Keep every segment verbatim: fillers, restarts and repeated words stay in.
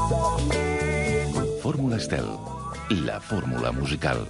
Fórmula Estel, la fórmula musical.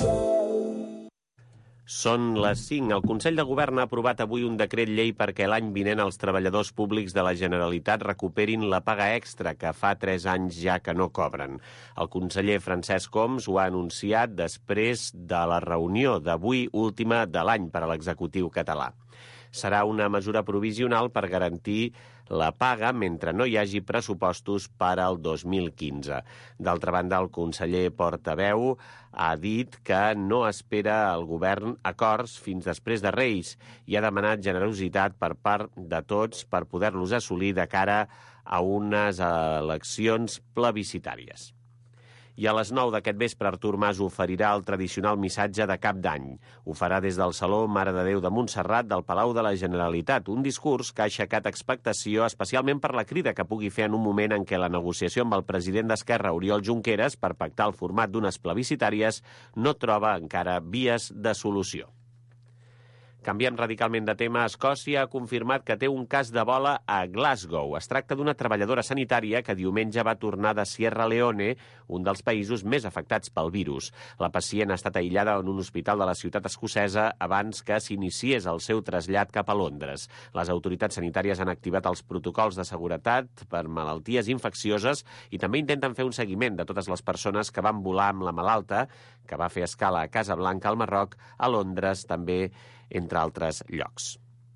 Són les cinc. El Consell de Govern ha aprovat avui un decret llei perquè l'any vinent els treballadors públics de la Generalitat recuperin la paga extra que fa tres anys ja que no cobren. El conseller Francesc Homs ho ha anunciat després de la reunió d'avui última de l'any per a l'executiu català. Serà una mesura provisional per garantir la paga mentre no hi hagi pressupostos per al dos mil quinze. D'altra banda, el conseller portaveu ha dit que no espera al govern acords fins després de Reis i ha demanat generositat per part de tots per poder-los assolir de cara a unes eleccions plebiscitàries. I a les nou d'aquest vespre, Artur Mas oferirà el tradicional missatge de cap d'any. Ho farà des del Saló Mare de Déu de Montserrat del Palau de la Generalitat, un discurs que ha aixecat expectació especialment per la crida que pugui fer en un moment en què la negociació amb el president d'Esquerra, Oriol Junqueras, per pactar el format d'unes plebiscitàries, no troba encara vies de solució. Canviem radicalment de tema. Escòcia ha confirmat que té un cas d'Ebola a Glasgow. Es tracta d'una treballadora sanitària que diumenge va tornar de Sierra Leone, un dels països més afectats pel virus. La pacient ha estat aïllada en un hospital de la ciutat escocesa abans que s'iniciés el seu trasllat cap a Londres. Les autoritats sanitàries han activat els protocols de seguretat per malalties infeccioses i també intenten fer un seguiment de totes les persones que van volar amb la malalta, que va fer escala a Casablanca, al Marroc, a Londres, també entre altres llocs.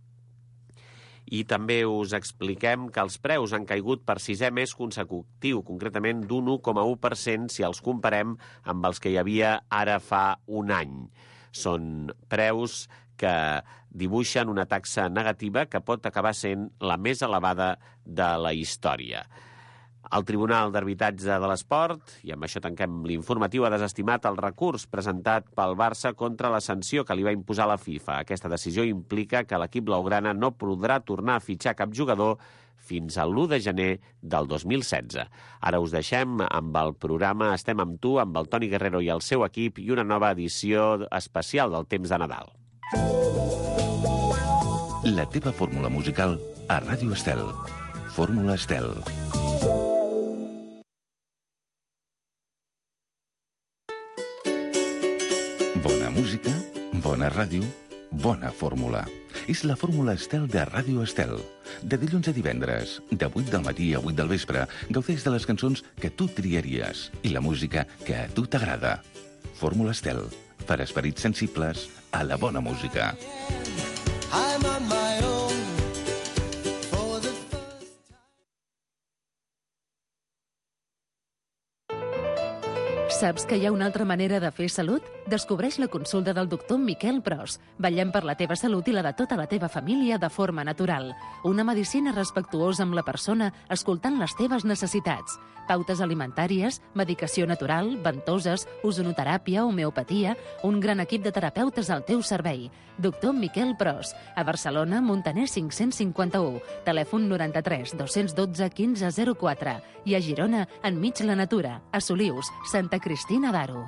I també us expliquem que els preus han caigut per sisè mes consecutiu, concretament d'un u coma u per cent si els comparem amb els que hi havia ara fa un any. Són preus que dibuixen una taxa negativa que pot acabar sent la més elevada de la història. El Tribunal d'Arbitratge de l'Esport, i amb això tanquem l'informatiu, ha desestimat el recurs presentat pel Barça contra la sanció que li va imposar la FIFA. Aquesta decisió implica que l'equip blaugrana no podrà tornar a fitxar cap jugador fins a l'u de gener del dos mil setze. Ara us deixem amb el programa Estem amb tu, amb el Toni Guerrero i el seu equip, i una nova edició especial del temps de Nadal. La teva fórmula musical a Ràdio Estel. Fórmula Estel. Bona música, bona ràdio, bona fórmula. És la fórmula Estel de Ràdio Estel. De dilluns a divendres, de vuit del matí a vuit del vespre, gaudeix de les cançons que tu triaries i la música que a tu t'agrada. Fórmula Estel, per esperits sensibles a la bona música. Saps que hi ha una altra manera de fer salut? Descobreix la consulta del doctor Miquel Pros. Vetllem per la teva salut i la de tota la teva família de forma natural. Una medicina respectuosa amb la persona, escoltant les teves necessitats. Pautes alimentàries, medicació natural, ventoses, ozonoteràpia, homeopatia, un gran equip de terapeutes al teu servei. Doctor Miquel Pros. A Barcelona, Montaner cinc-cents cinquanta-u. Telèfon noranta-tres dos-cents dotze quinze zero quatre. I a Girona, enmig la natura. A Solius, Santa Cristina d'Aro.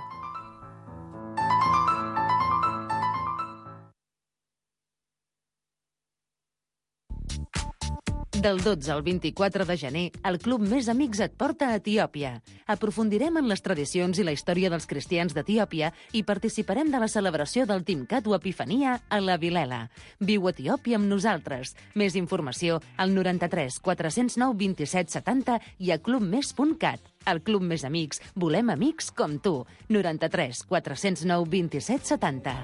Del dotze al vint-i-quatre de gener, el Club Més Amics et porta a Etiòpia. Aprofundirem en les tradicions i la història dels cristians d'Etiòpia i participarem de la celebració del Timcat o Epifania a la Vilela. Viu Etiòpia amb nosaltres. Més informació al noranta-tres quatre-cents nou vint-i-set setanta i a clubmes punt cat. Al Club Més Amics volem amics com tu. noranta-tres quatre-cents nou vint-i-set setanta.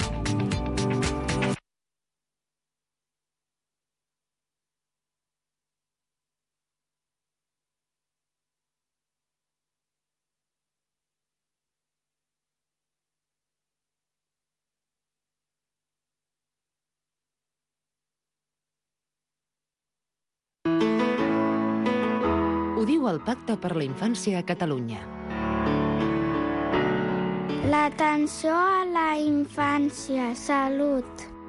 Ho diu el Pacte per la Infància a Catalunya. L'atenció a la infància, salut.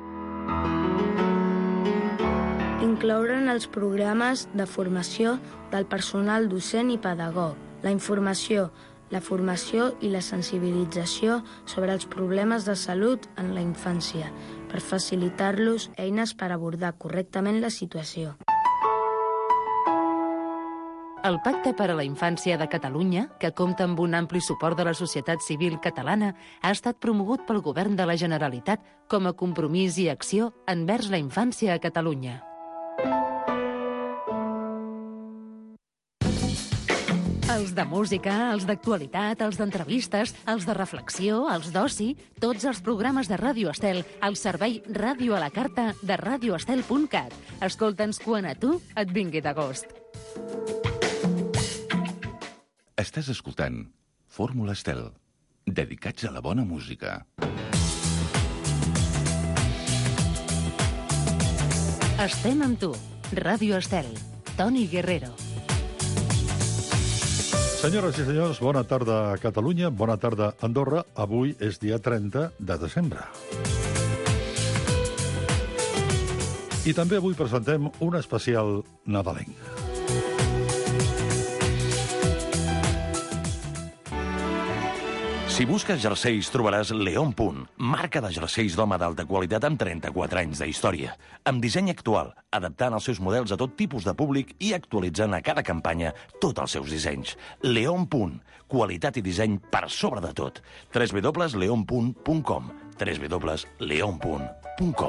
Incloure en els programes de formació del personal docent i pedagog la informació, la formació i la sensibilització sobre els problemes de salut en la infància, per facilitar-los eines per abordar correctament la situació. El Pacte per a la Infància de Catalunya, que compta amb un ampli suport de la societat civil catalana, ha estat promogut pel Govern de la Generalitat com a compromís i acció envers la infància a Catalunya. Els de música, els d'actualitat, els d'entrevistes, els de reflexió, els d'oci, tots els programes de Ràdio Estel al servei Ràdio a la Carta de radio estel punt cat. Escolta'ns quan a tu et vingui de gust. Estàs escoltant Fórmula Estel, dedicats a la bona música. Estem amb tu. Ràdio Estel. Toni Guerrero. Senyores i senyors, bona tarda a Catalunya, bona tarda a Andorra. Avui és dia trenta de desembre. I també avui presentem un especial nadalenc. Si busques jerseis, trobaràs León Punt, marca de jerseis d'home d'alta qualitat amb trenta-quatre anys de història, amb disseny actual, adaptant els seus models a tot tipus de públic i actualitzant a cada campanya tots els seus dissenys. León Punt, qualitat i disseny per sobre de tot. w w w punt leon punt com w w w punt leon punt com.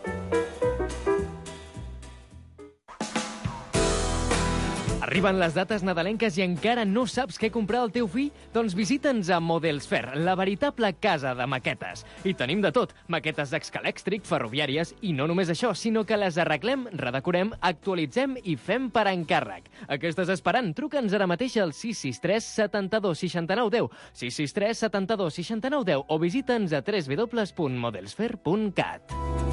Arriben les dates nadalenques i encara no saps què comprar al teu fill? Doncs visita'ns a Models Fair, la veritable casa de maquetes. I tenim de tot, maquetes d'escalèxtric, ferroviàries, i no només això, sinó que les arreglem, redecorem, actualitzem i fem per encàrrec. A què estàs esperant? Truca'ns ara mateix al sis sis tres, setanta-dos, seixanta-nou, deu, sis sis tres, setanta-dos, seixanta-nou, deu o visita'ns a w w w punt models fair punt cat.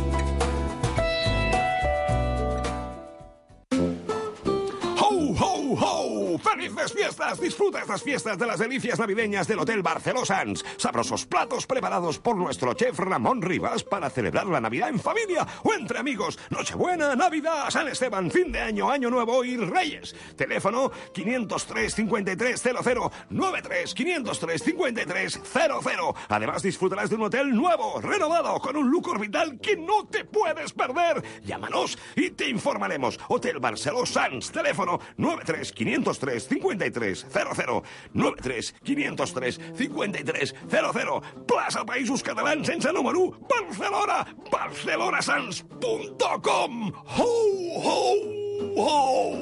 ¡Ho, ho! ¡Felices fiestas! Disfruta estas fiestas de las delicias navideñas del Hotel Barceló Sands. Sabrosos platos preparados por nuestro chef Ramón Rivas para celebrar la Navidad en familia o entre amigos. Nochebuena, Navidad, San Esteban, fin de año, Año Nuevo y Reyes. Teléfono quinientos tres, cincuenta y tres, cero cero, noventa y tres, quinientos tres, cincuenta y tres, cero cero. Además disfrutarás de un hotel nuevo, renovado, con un look orbital que no te puedes perder. Llámanos y te informaremos. Hotel Barceló Sands. Teléfono noventa y tres, quinientos tres, cincuenta y tres, cero cero. noventa y tres, quinientos tres, cincuenta y tres, cero cero. Plaça Països Catalans sense número u. Barcelona. barcelonasans punt com. Ho, ho, ho!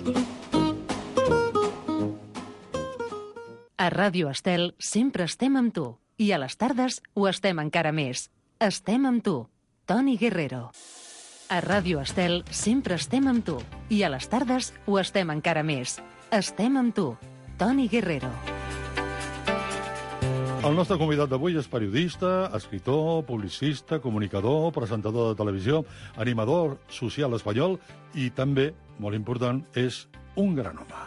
A Ràdio Estel sempre estem amb tu. I a les tardes ho estem encara més. Estem amb tu. Toni Guerrero. A Ràdio Estel sempre estem amb tu. I a les tardes ho estem encara més. Estem amb tu. Toni Guerrero. El nostre convidat d'avui és periodista, escritor, publicista, comunicador, presentador de televisió, animador social espanyol i també, molt important, és un gran home.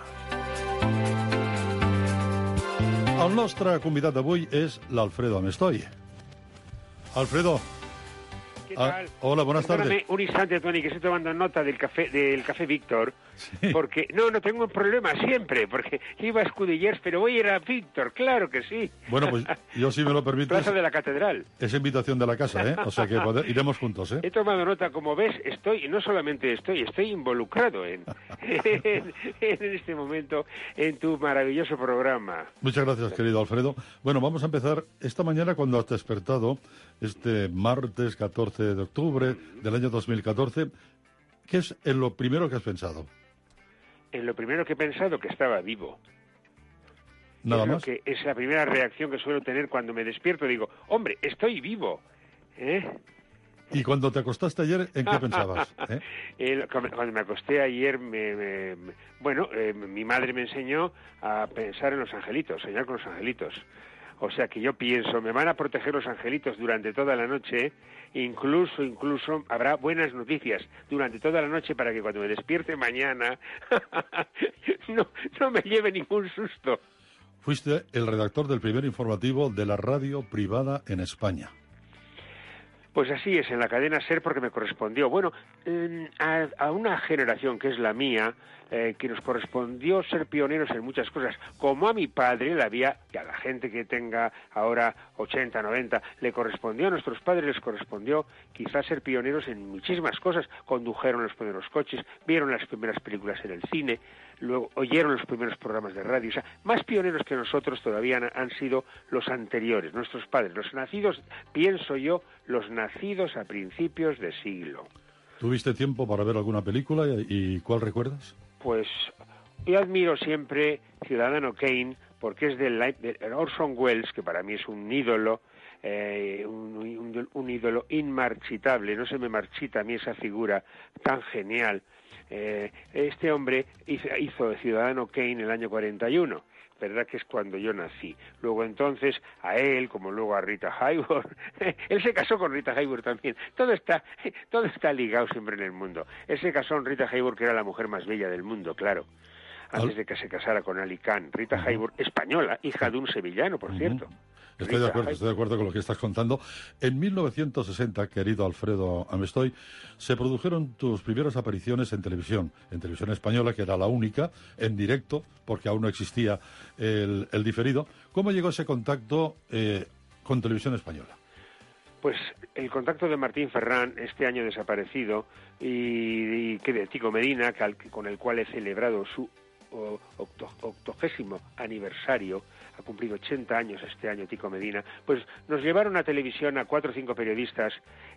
El nostre convidat d'avui és l'Alfredo Amestoy. Alfredo. ¿Qué tal? Ah, hola, buenas Perdóname tardes. un instante, Tony, que estoy tomando nota del café del café Víctor, sí. Porque no, no tengo un problema siempre, porque iba a Escudillers, pero hoy era Víctor, claro que sí. Bueno, pues yo, si me lo permites... Plaza de la Catedral. Es invitación de la casa, ¿eh? O sea que poder, iremos juntos, ¿eh? He tomado nota, como ves, estoy, no solamente estoy, estoy involucrado en, en, en este momento en tu maravilloso programa. Muchas gracias, querido Alfredo. Bueno, vamos a empezar esta mañana cuando has despertado, este martes catorce de octubre del año dos mil catorce. ¿Qué es en lo primero que has pensado? En lo primero que he pensado, que estaba vivo. ¿Nada es lo más? Que es la primera reacción que suelo tener cuando me despierto. Digo, hombre, estoy vivo. ¿Eh? ¿Y cuando te acostaste ayer, en qué pensabas? ¿Eh? El, cuando me acosté ayer, me, me, me, bueno, eh, mi madre me enseñó a pensar en los angelitos, soñar con los angelitos. O sea que yo pienso, me van a proteger los angelitos durante toda la noche, incluso, incluso habrá buenas noticias durante toda la noche para que cuando me despierte mañana no, no me lleve ningún susto. Fuiste el redactor del primer informativo de la radio privada en España. Pues así es, en la cadena SER, porque me correspondió. Bueno, eh, a, a una generación que es la mía, eh, que nos correspondió ser pioneros en muchas cosas, como a mi padre le había, y a la gente que tenga ahora ochenta, noventa, le correspondió, a nuestros padres les correspondió quizás ser pioneros en muchísimas cosas. Condujeron los primeros coches, vieron las primeras películas en el cine, luego oyeron los primeros programas de radio. O sea, más pioneros que nosotros todavía han, han sido los anteriores, nuestros padres, los nacidos, pienso yo, los nacidos a principios de siglo. ¿Tuviste tiempo para ver alguna película y, y cuál recuerdas? Pues yo admiro siempre Ciudadano Kane, porque es del, de Orson Welles, que para mí es un ídolo, eh, un, un, un ídolo inmarchitable. No se me marchita a mí esa figura tan genial. Eh, este hombre hizo, hizo Ciudadano Kane en el año cuarenta y uno. Verdad que es cuando yo nací. Luego entonces a él, como luego a Rita Hayworth, él se casó con Rita Hayworth también. Todo está, todo está ligado siempre en el mundo. Él se casó con Rita Hayworth, que era la mujer más bella del mundo, claro, antes de que se casara con Ali Khan. Rita uh-huh. Hayworth, española, hija de un sevillano, por uh-huh. cierto. Estoy de acuerdo, estoy de acuerdo con lo que estás contando. En mil novecientos sesenta, querido Alfredo Amestoy, se produjeron tus primeras apariciones en televisión, en televisión española, que era la única, en directo, porque aún no existía el, el diferido. ¿Cómo llegó ese contacto eh, con televisión española? Pues el contacto de Martín Ferrán, este año desaparecido, y, y que de Tico Medina, que al, con el cual he celebrado su octo, octogésimo aniversario, ha cumplido ochenta años este año Tico Medina, pues nos llevaron a televisión a cuatro o cinco periodistas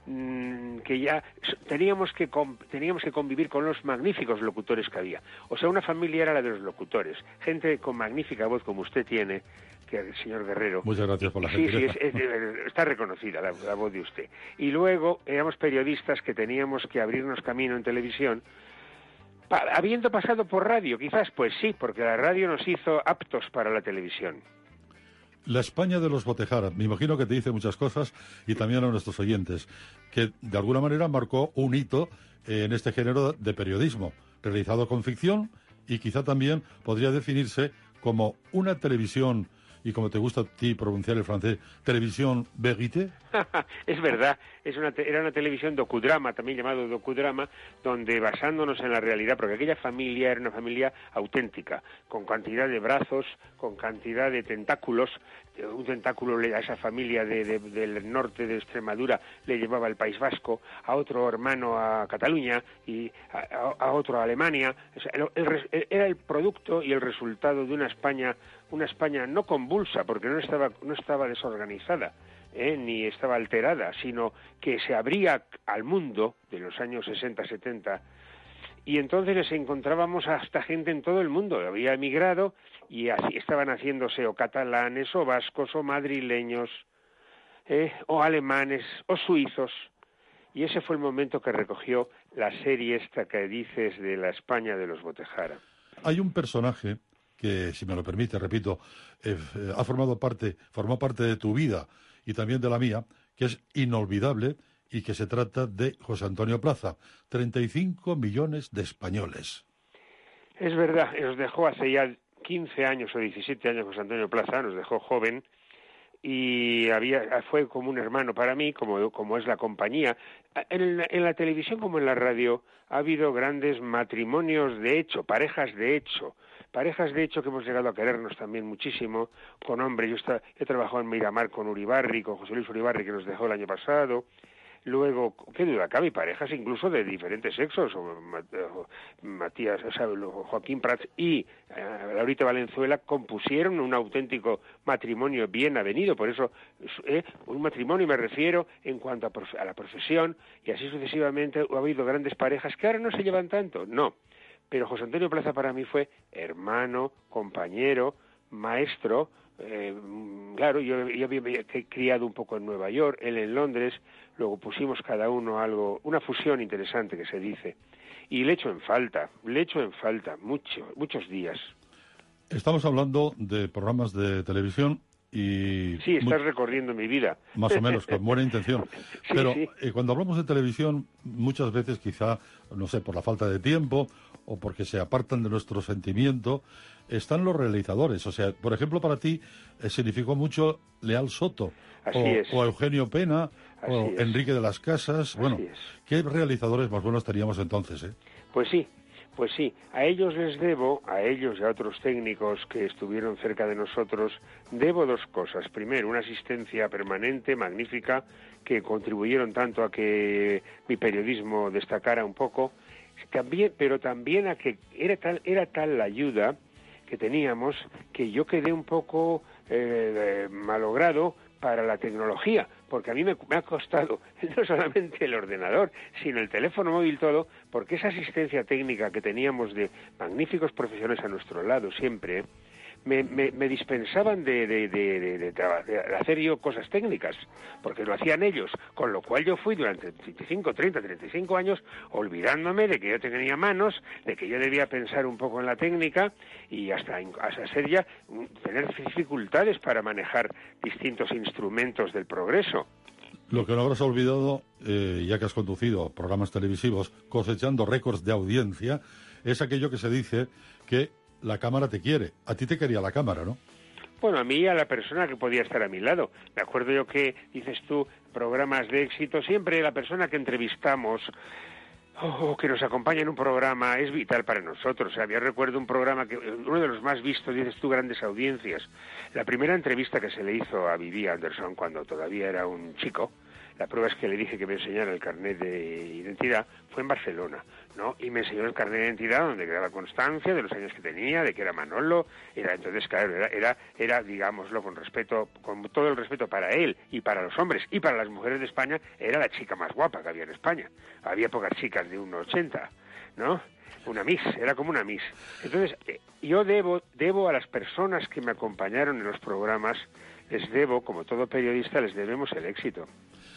mmm, que ya teníamos que teníamos que convivir con los magníficos locutores que había. O sea, una familia era la de los locutores, gente con magnífica voz como usted tiene, que el señor Guerrero. Muchas gracias por la Sí, gentileza. sí, es, es, está reconocida la, la voz de usted. Y luego éramos periodistas que teníamos que abrirnos camino en televisión, Pa, habiendo pasado por radio, quizás, pues sí, porque la radio nos hizo aptos para la televisión. La España de los Botejara, me imagino que te dice muchas cosas, y también a nuestros oyentes, que de alguna manera marcó un hito en este género de periodismo, realizado con ficción, y quizá también podría definirse como una televisión, y como te gusta a ti pronunciar el francés, televisión vérité. Es verdad, es una te- era una televisión docudrama, también llamado docudrama, donde basándonos en la realidad, porque aquella familia era una familia auténtica, con cantidad de brazos, con cantidad de tentáculos. Un tentáculo a esa familia de, de, del norte de Extremadura le llevaba al País Vasco, a otro hermano a Cataluña y a, a, a otro a Alemania. O sea, el, el, era el producto y el resultado de una España, una España no convulsa, porque no estaba, no estaba desorganizada, ¿eh? ni estaba alterada, sino que se abría al mundo de los años sesenta, setenta. Y entonces les encontrábamos a esta gente en todo el mundo. Había emigrado y así estaban haciéndose o catalanes, o vascos, o madrileños, eh, o alemanes, o suizos. Y ese fue el momento que recogió la serie esta que dices de la España de los Botejara. Hay un personaje que, si me lo permite, repito, eh, ha formado parte, formó parte de tu vida y también de la mía, que es inolvidable, y que se trata de José Antonio Plaza, treinta y cinco millones de españoles. Es verdad, nos dejó hace ya quince años o diecisiete años José Antonio Plaza, nos dejó joven, y había fue como un hermano para mí, como, como es la compañía. En la, en la televisión como en la radio ha habido grandes matrimonios de hecho, parejas de hecho, parejas de hecho que hemos llegado a querernos también muchísimo, con hombres. Yo está, he trabajado en Miramar con Uribarri, con José Luis Uribarri, que nos dejó el año pasado. Luego, qué duda cabe, parejas incluso de diferentes sexos, o Matías, o sea, Joaquín Prats y eh, Laurita Valenzuela compusieron un auténtico matrimonio bien avenido. Por eso, eh, un matrimonio me refiero en cuanto a, profe- a la profesión, y así sucesivamente ha habido grandes parejas que ahora no se llevan tanto, no. Pero José Antonio Plaza para mí fue hermano, compañero, maestro. Eh, claro, yo, yo había criado un poco en Nueva York, él en Londres, luego pusimos cada uno algo, una fusión interesante que se dice, y le echo en falta, le echo en falta mucho, muchos días. Estamos hablando de programas de televisión Y sí, estás muy, recorriendo mi vida. Más o menos, con buena intención. Sí, Pero sí. Eh, cuando hablamos de televisión, muchas veces quizá, no sé, por la falta de tiempo o porque se apartan de nuestro sentimiento, están los realizadores. O sea, por ejemplo, para ti eh, significó mucho Leal Soto, Así o, es. o Eugenio Pena, Así o es. Enrique de las Casas. Así Bueno, es. ¿qué realizadores más buenos teníamos entonces, eh? Pues sí, pues sí. A ellos les debo, a ellos y a otros técnicos que estuvieron cerca de nosotros, debo dos cosas. Primero, una asistencia permanente, magnífica, que contribuyeron tanto a que mi periodismo destacara un poco, también, pero también a que era tal, era tal la ayuda que teníamos que yo quedé un poco eh, malogrado para la tecnología, porque a mí me, me ha costado no solamente el ordenador, sino el teléfono móvil, todo, porque esa asistencia técnica que teníamos de magníficos profesionales a nuestro lado siempre, me, me, me dispensaban de, de, de, de, de, de hacer yo cosas técnicas, porque lo hacían ellos, con lo cual yo fui durante veinticinco, treinta, treinta y cinco años olvidándome de que yo tenía manos, de que yo debía pensar un poco en la técnica y hasta, hasta ser ya, tener dificultades para manejar distintos instrumentos del progreso. Lo que no habrás olvidado, eh, ya que has conducido programas televisivos cosechando récords de audiencia, es aquello que se dice que la cámara te quiere. A ti te quería la cámara, ¿no? Bueno, a mí y a la persona que podía estar a mi lado. Me acuerdo yo que, dices tú, programas de éxito, siempre la persona que entrevistamos o oh, que nos acompaña en un programa es vital para nosotros. O sea, yo recuerdo un programa, que uno de los más vistos, dices tú, grandes audiencias. La primera entrevista que se le hizo a Vivi Anderson cuando todavía era un chico, la prueba es que le dije que me enseñara el carnet de identidad, fue en Barcelona, ¿no? Y me enseñó el carnet de identidad donde quedaba constancia de los años que tenía, de que era Manolo, era entonces, claro, era, era, era, digámoslo, con respeto, con todo el respeto para él y para los hombres y para las mujeres de España, era la chica más guapa que había en España. Había pocas chicas de uno ochenta, ¿no? Una Miss, era como una Miss. Entonces, eh, yo debo, debo a las personas que me acompañaron en los programas, les debo, como todo periodista, les debemos el éxito.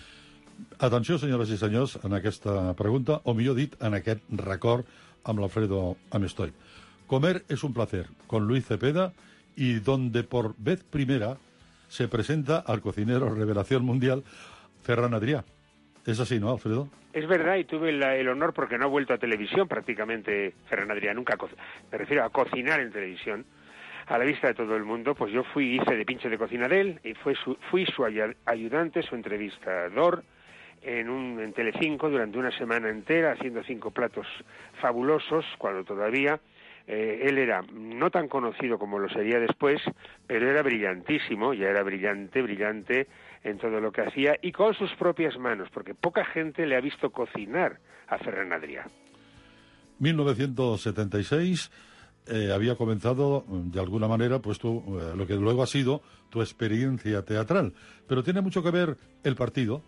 Atenció, senyores i senyors, en aquesta pregunta, o millor dit, en aquest record amb l'Alfredo Amestoy. Comer es un placer, con Luis Cepeda, y donde por vez primera se presenta al cocinero revelación mundial, Ferran Adrià. Es así, ¿no, Alfredo? Es verdad, y tuve el, el honor, porque no ha vuelto a televisión prácticamente, Ferran Adrià, nunca, co- me refiero a cocinar en televisión, a la vista de todo el mundo. Pues yo fui, hice de pinche de cocina de él, y fue su, fui su ay- ayudante, su entrevistador, en un en Telecinco durante una semana entera, haciendo cinco platos fabulosos, cuando todavía eh, él era no tan conocido como lo sería después, pero era brillantísimo, ya era brillante, brillante en todo lo que hacía, y con sus propias manos, porque poca gente le ha visto cocinar a Ferran Adrià. mil novecientos setenta y seis eh, había comenzado, de alguna manera, pues tú, eh, lo que luego ha sido tu experiencia teatral. Pero tiene mucho que ver el partido.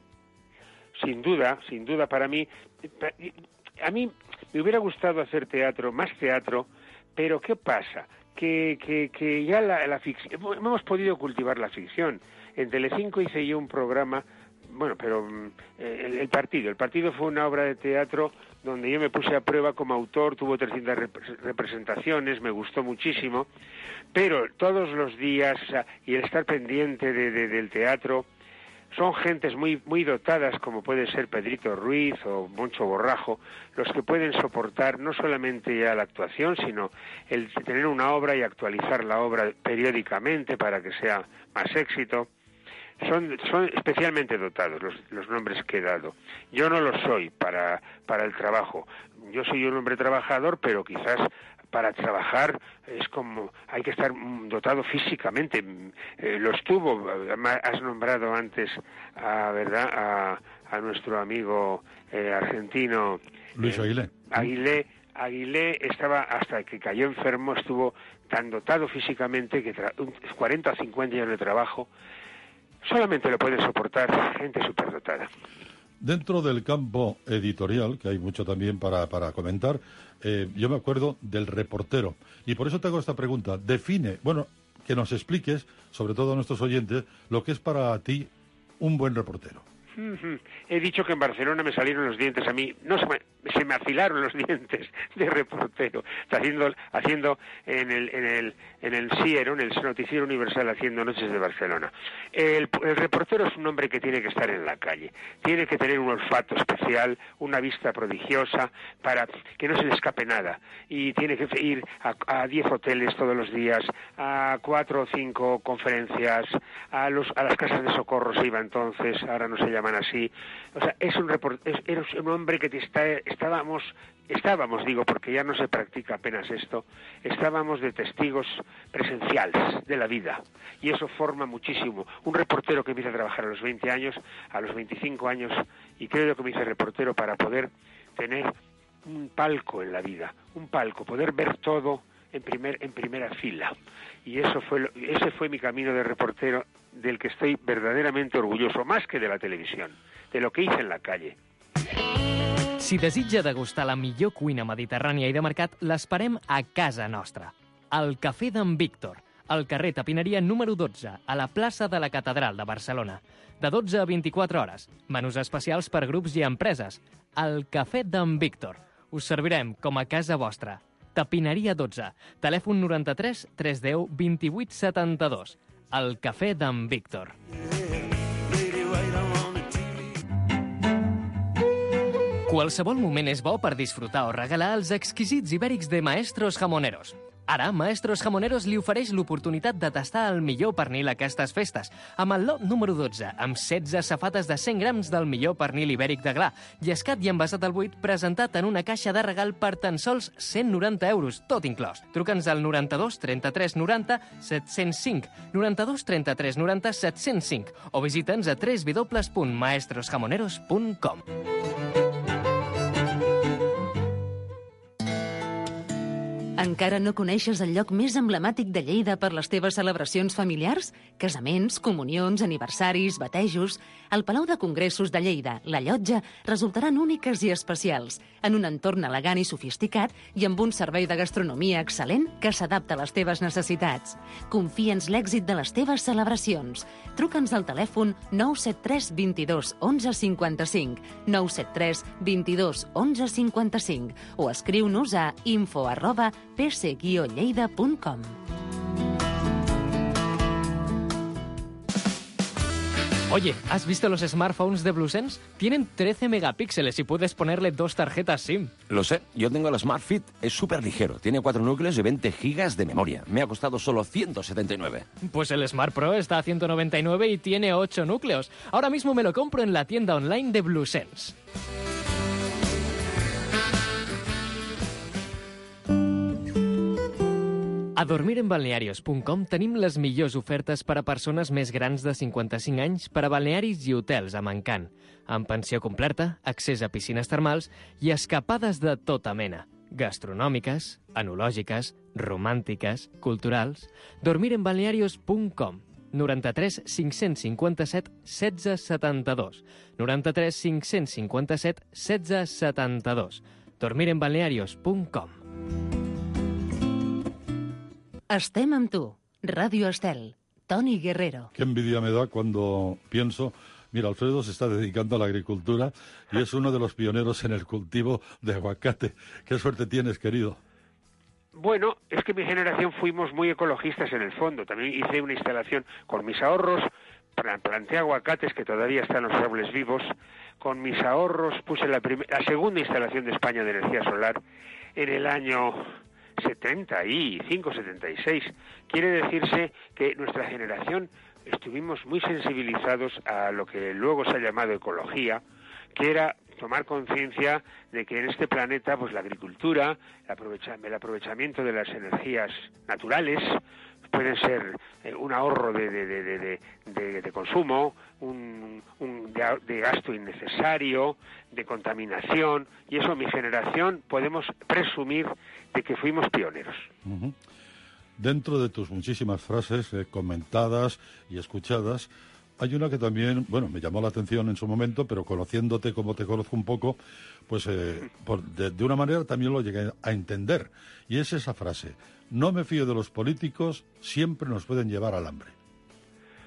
Sin duda, sin duda, para mí, a mí me hubiera gustado hacer teatro, más teatro, pero ¿qué pasa? Que, que, que ya la, la ficción, hemos podido cultivar la ficción. En Telecinco hice yo un programa, bueno, pero eh, el, el partido, el partido fue una obra de teatro donde yo me puse a prueba como autor, tuvo trescientas rep- representaciones, me gustó muchísimo, pero todos los días, o sea, y el estar pendiente de, de, del teatro, son gentes muy muy dotadas, como puede ser Pedrito Ruiz o Moncho Borrajo, los que pueden soportar no solamente ya la actuación, sino el tener una obra y actualizar la obra periódicamente para que sea más éxito. Son, son especialmente dotados los, los nombres que he dado. Yo no lo soy para, para el trabajo. Yo soy un hombre trabajador, pero quizás para trabajar es como hay que estar dotado físicamente. Eh, lo estuvo, has nombrado antes a verdad a, a nuestro amigo eh, argentino Luis eh, Aguilé. Aguilé Aguilé estaba, hasta que cayó enfermo, estuvo tan dotado físicamente que tra- cuarenta o cincuenta años de trabajo solamente lo puede soportar gente superdotada. Dentro del campo editorial, que hay mucho también para, para comentar, eh, yo me acuerdo del reportero. Y por eso te hago esta pregunta. Define, bueno, que nos expliques, sobre todo a nuestros oyentes, lo que es para ti un buen reportero. Uh-huh. He dicho que en Barcelona me salieron los dientes a mí. No se me... se me afilaron los dientes de reportero, haciendo, haciendo en el, en el, en el Siero, en el Noticiero Universal, haciendo Noches de Barcelona. El, el reportero es un hombre que tiene que estar en la calle, tiene que tener un olfato especial, una vista prodigiosa, para que no se le escape nada, y tiene que ir a diez hoteles todos los días, a cuatro o cinco conferencias, a los a las casas de socorro se iba entonces, ahora no se llaman así. O sea, es un report, es, es un hombre que te está, estábamos, estábamos, digo, porque ya no se practica apenas esto, estábamos de testigos presenciales de la vida, y eso forma muchísimo. Un reportero que empieza a trabajar a los veinte años, a los veinticinco años, y creo que me hice reportero para poder tener un palco en la vida, un palco, poder ver todo en primer en primera fila. Y eso fue lo, ese fue mi camino de reportero, del que estoy verdaderamente orgulloso, más que de la televisión, de lo que hice en la calle. Si desitja degustar la millor cuina mediterrània i de mercat, l'esperem a casa nostra. Al Cafè d'en Víctor, al carrer Tapineria número dotze, a la plaça de la Catedral de Barcelona. De dotze a vint-i-quatre hores. Menús especials per grups i empreses. Al Cafè d'en Víctor. Us servirem com a casa vostra. Tapineria dotze. Telèfon noranta-tres tres deu vint-i-vuit setanta-dos. El Cafè d'en Víctor. Qualsevol moment és bo per disfrutar o regalar els exquisits ibèrics de Maestros Jamoneros. Ara, Maestros Jamoneros li ofereix l'oportunitat de tastar el millor pernil aquestes festes, amb el lot número dotze, amb setze safates de cent grams del millor pernil ibèric de gra, llescat i envasat al buit, presentat en una caixa de regal per tan sols cent noranta euros, tot inclòs. Truca'ns al noranta-dos trenta-tres noranta set-cents cinc, noranta-dos trenta-tres noranta set-cents cinc, o visita'ns a w w w punt maestros jamoneros punt com. Encara no coneixes el lloc més emblemàtic de Lleida per les teves celebracions familiars? Casaments, comunions, aniversaris, batejos... El Palau de Congressos de Lleida, la Llotja, resultaran úniques i especials, en un entorn elegant i sofisticat i amb un servei de gastronomia excel·lent que s'adapta a les teves necessitats. Confia'ns l'èxit de les teves celebracions. Truca'ns al telèfon nou set tres vint-i-dos onze cinquanta-cinc, nou set tres vint-i-dos onze cinquanta-cinc o escriu-nos a info arroba p s guió lleida punt com. Oye, ¿has visto los smartphones de BlueSense? Tienen trece megapíxeles y puedes ponerle dos tarjetas SIM. Lo sé, yo tengo el Smart Fit, es súper ligero, tiene cuatro núcleos y veinte gigas de memoria. Me ha costado solo ciento setenta y nueve. Pues el Smart Pro está a ciento noventa y nueve y tiene ocho núcleos. Ahora mismo me lo compro en la tienda online de BlueSense. A dormirenbalnearios punt com tenim les millors ofertes per a persones més grans de cinquanta-cinc anys per a balnearis i hotels amb encant, amb pensió completa, accés a piscines termals i escapades de tota mena, gastronòmiques, enològiques, romàntiques, culturals. dormirenbalnearios punt com, noranta-tres cinc-cents cinquanta-set setze setanta-dos, noranta-tres cinc-cents cinquanta-set setze setanta-dos, dormirenbalnearios punt com. Estem amb tu. Radio Estel. Toni Guerrero. Qué envidia me da cuando pienso, mira, Alfredo se está dedicando a la agricultura y es uno de los pioneros en el cultivo de aguacate. Qué suerte tienes, querido. Bueno, es que mi generación fuimos muy ecologistas en el fondo. También hice una instalación con mis ahorros, planté aguacates que todavía están los árboles vivos. Con mis ahorros puse la, la segunda instalación de España de energía solar en el año setenta y cinco, setenta y seis. Quiere decirse que nuestra generación estuvimos muy sensibilizados a lo que luego se ha llamado ecología, que era tomar conciencia de que en este planeta pues la agricultura, el, aprovecha, el aprovechamiento de las energías naturales pueden ser eh, un ahorro de, de, de, de, de, de consumo, un, un de, de gasto innecesario, de contaminación, y eso mi generación podemos presumir de que fuimos pioneros. Uh-huh. Dentro de tus muchísimas frases eh, comentadas y escuchadas, hay una que también, bueno, me llamó la atención en su momento, pero conociéndote como te conozco un poco, pues eh, por, de, de una manera también lo llegué a entender. Y es esa frase: no me fío de los políticos, siempre nos pueden llevar al hambre.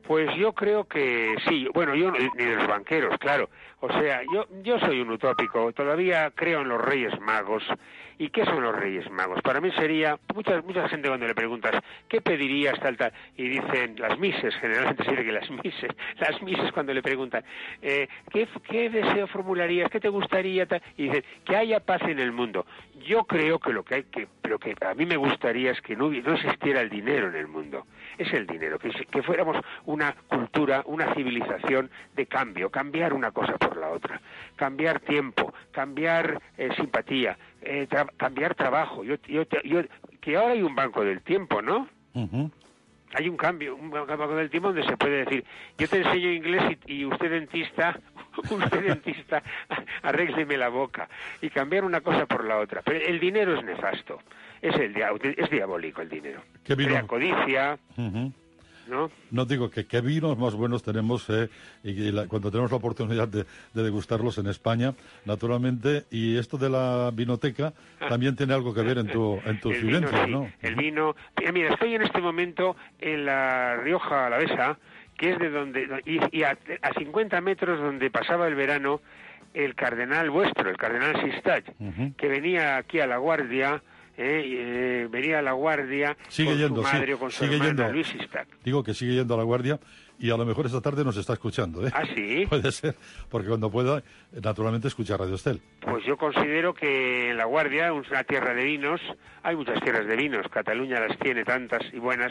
Pues yo creo que sí. Bueno, yo ni de los banqueros, claro. O sea, yo yo soy un utópico. Todavía creo en los Reyes Magos. ¿Y qué son los Reyes Magos? Para mí sería, mucha mucha gente cuando le preguntas, ¿qué pedirías tal tal? Y dicen, las mises, generalmente se dice que las mises, las mises cuando le preguntan, eh, ¿qué, ¿qué deseo formularías? ¿Qué te gustaría? Tal? Y dicen, que haya paz en el mundo. Yo creo que lo que hay que, pero que a mí me gustaría es que no, no existiera el dinero en el mundo. Es el dinero, que, que fuéramos una cultura, una civilización de cambio, cambiar una cosa por la otra, cambiar tiempo, cambiar eh, simpatía, eh, tra- cambiar trabajo. Yo, yo, yo, que ahora hay un banco del tiempo, ¿no? Uh-huh. Hay un cambio, un banco del tiempo donde se puede decir, yo te enseño inglés y, y usted dentista, usted dentista, arrégleme la boca, y cambiar una cosa por la otra. Pero el dinero es nefasto, es el dia- es diabólico el dinero. ¿Qué vino? Crea codicia, Uh-huh. ¿no? No digo que qué vinos más buenos tenemos eh, y, y la, cuando tenemos la oportunidad de, de degustarlos en España, naturalmente, y esto de la vinoteca también tiene algo que ver en tu en tus El vino, vivencias, sí, ¿no? el vino. Mira, estoy en este momento en la Rioja Alavesa, que es de donde, y, y a, a cincuenta metros donde pasaba el verano el cardenal vuestro, el cardenal Sistach, Uh-huh. que venía aquí a La Guardia, eh, eh, venía a La Guardia Sigue con yendo, su madre sí, o con su sigue hermana, yendo. Luis Sistach. Digo que sigue yendo a la guardia y a lo mejor esta tarde nos está escuchando, ¿eh? ¿Ah, sí? Puede ser, porque cuando pueda, eh, naturalmente escucha Radio Estel. Pues yo considero que en La Guardia, una tierra de vinos, hay muchas tierras de vinos, Cataluña las tiene tantas y buenas,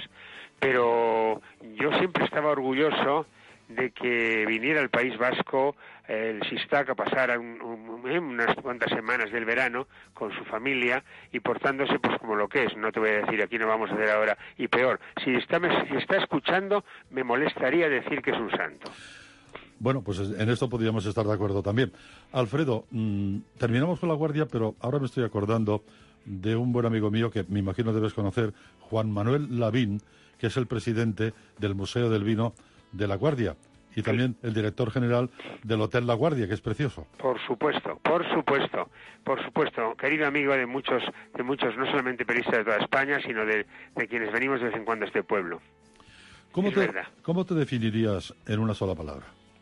pero yo siempre estaba orgulloso de que viniera al País Vasco el Sistach a pasar un, un, unas cuantas semanas del verano con su familia y portándose pues como lo que es. No te voy a decir, aquí no vamos a hacer ahora, y peor, si está, si está escuchando, me molestaría decir que es un santo. Bueno, pues en esto podríamos estar de acuerdo también. Alfredo, mmm, terminamos con La Guardia, pero ahora me estoy acordando de un buen amigo mío que me imagino debes conocer, Juan Manuel Lavín, que es el presidente del Museo del Vino de La Guardia y también el director general del Hotel La Guardia, que es precioso. Por supuesto, por supuesto, por supuesto, querido amigo de muchos, de muchos, no solamente periodistas de toda España, sino de, de quienes venimos de vez en cuando a este pueblo. ¿Cómo Es te, verdad. ¿Cómo te definirías en una sola palabra?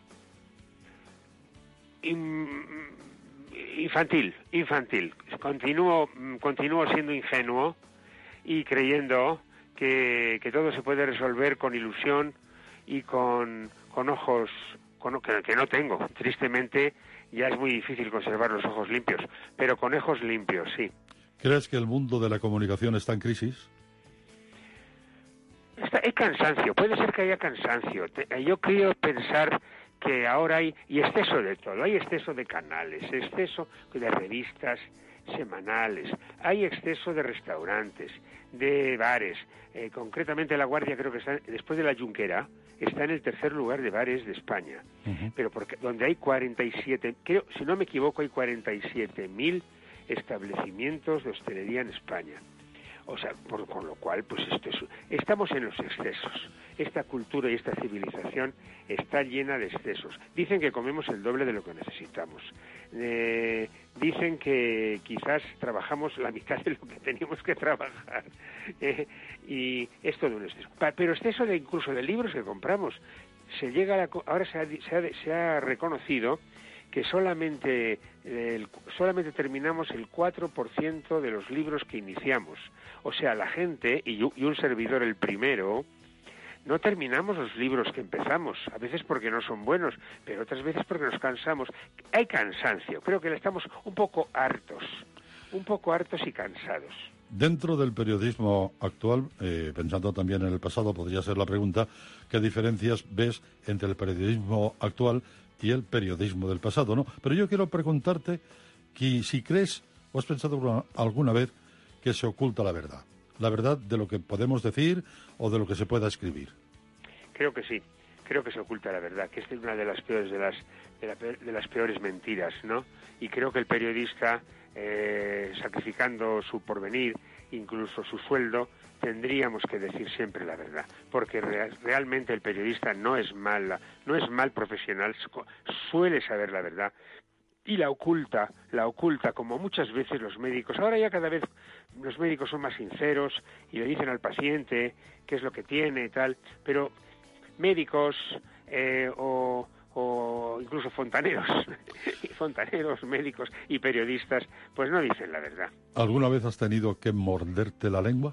Infantil, infantil. Continúo, continúo siendo ingenuo y creyendo que, que todo se puede resolver con ilusión y con, con ojos con, que, que no tengo. Tristemente ya es muy difícil conservar los ojos limpios, pero con ojos limpios, sí. ¿Crees que el mundo de la comunicación está en crisis? Está, hay cansancio, puede ser que haya cansancio. Te, yo quiero pensar que ahora hay, y exceso de todo, hay exceso de canales, exceso de revistas semanales, hay exceso de restaurantes, de bares, eh, concretamente La Guardia creo que está, después de la Junquera, está en el tercer lugar de bares de España, uh-huh. pero porque donde hay cuarenta y siete, creo, si no me equivoco, hay cuarenta y siete mil establecimientos de hostelería en España. O sea, por, con lo cual, pues esto es, estamos en los excesos. Esta cultura y esta civilización está llena de excesos. Dicen que comemos el doble de lo que necesitamos. Eh, dicen que quizás trabajamos la mitad de lo que teníamos que trabajar. Eh, y es todo un exceso. Pero exceso de incluso de libros que compramos. Se llega a la, ahora se ha, se ha, se ha reconocido que solamente, el, solamente terminamos el cuatro por ciento de los libros que iniciamos. O sea, la gente, y, y un servidor el primero, no terminamos los libros que empezamos, a veces porque no son buenos, pero otras veces porque nos cansamos. Hay cansancio, creo que estamos un poco hartos, un poco hartos y cansados. Dentro del periodismo actual, eh, pensando también en el pasado, podría ser la pregunta, ¿qué diferencias ves entre el periodismo actual y el periodismo del pasado, ¿no? Pero yo quiero preguntarte que si crees o has pensado alguna, alguna vez que se oculta la verdad, la verdad de lo que podemos decir o de lo que se pueda escribir. Creo que sí, creo que se oculta la verdad, que esta es una de las peores de las de, la, de las peores mentiras, ¿no? Y creo que el periodista, eh, sacrificando su porvenir, incluso su sueldo, tendríamos que decir siempre la verdad, porque re- realmente el periodista no es mal, no es mal profesional, suele saber la verdad y la oculta, la oculta como muchas veces los médicos. Ahora ya cada vez los médicos son más sinceros y le dicen al paciente qué es lo que tiene y tal, pero médicos eh, o, o incluso fontaneros, fontaneros, médicos y periodistas, pues no dicen la verdad. ¿Alguna vez has tenido que morderte la lengua?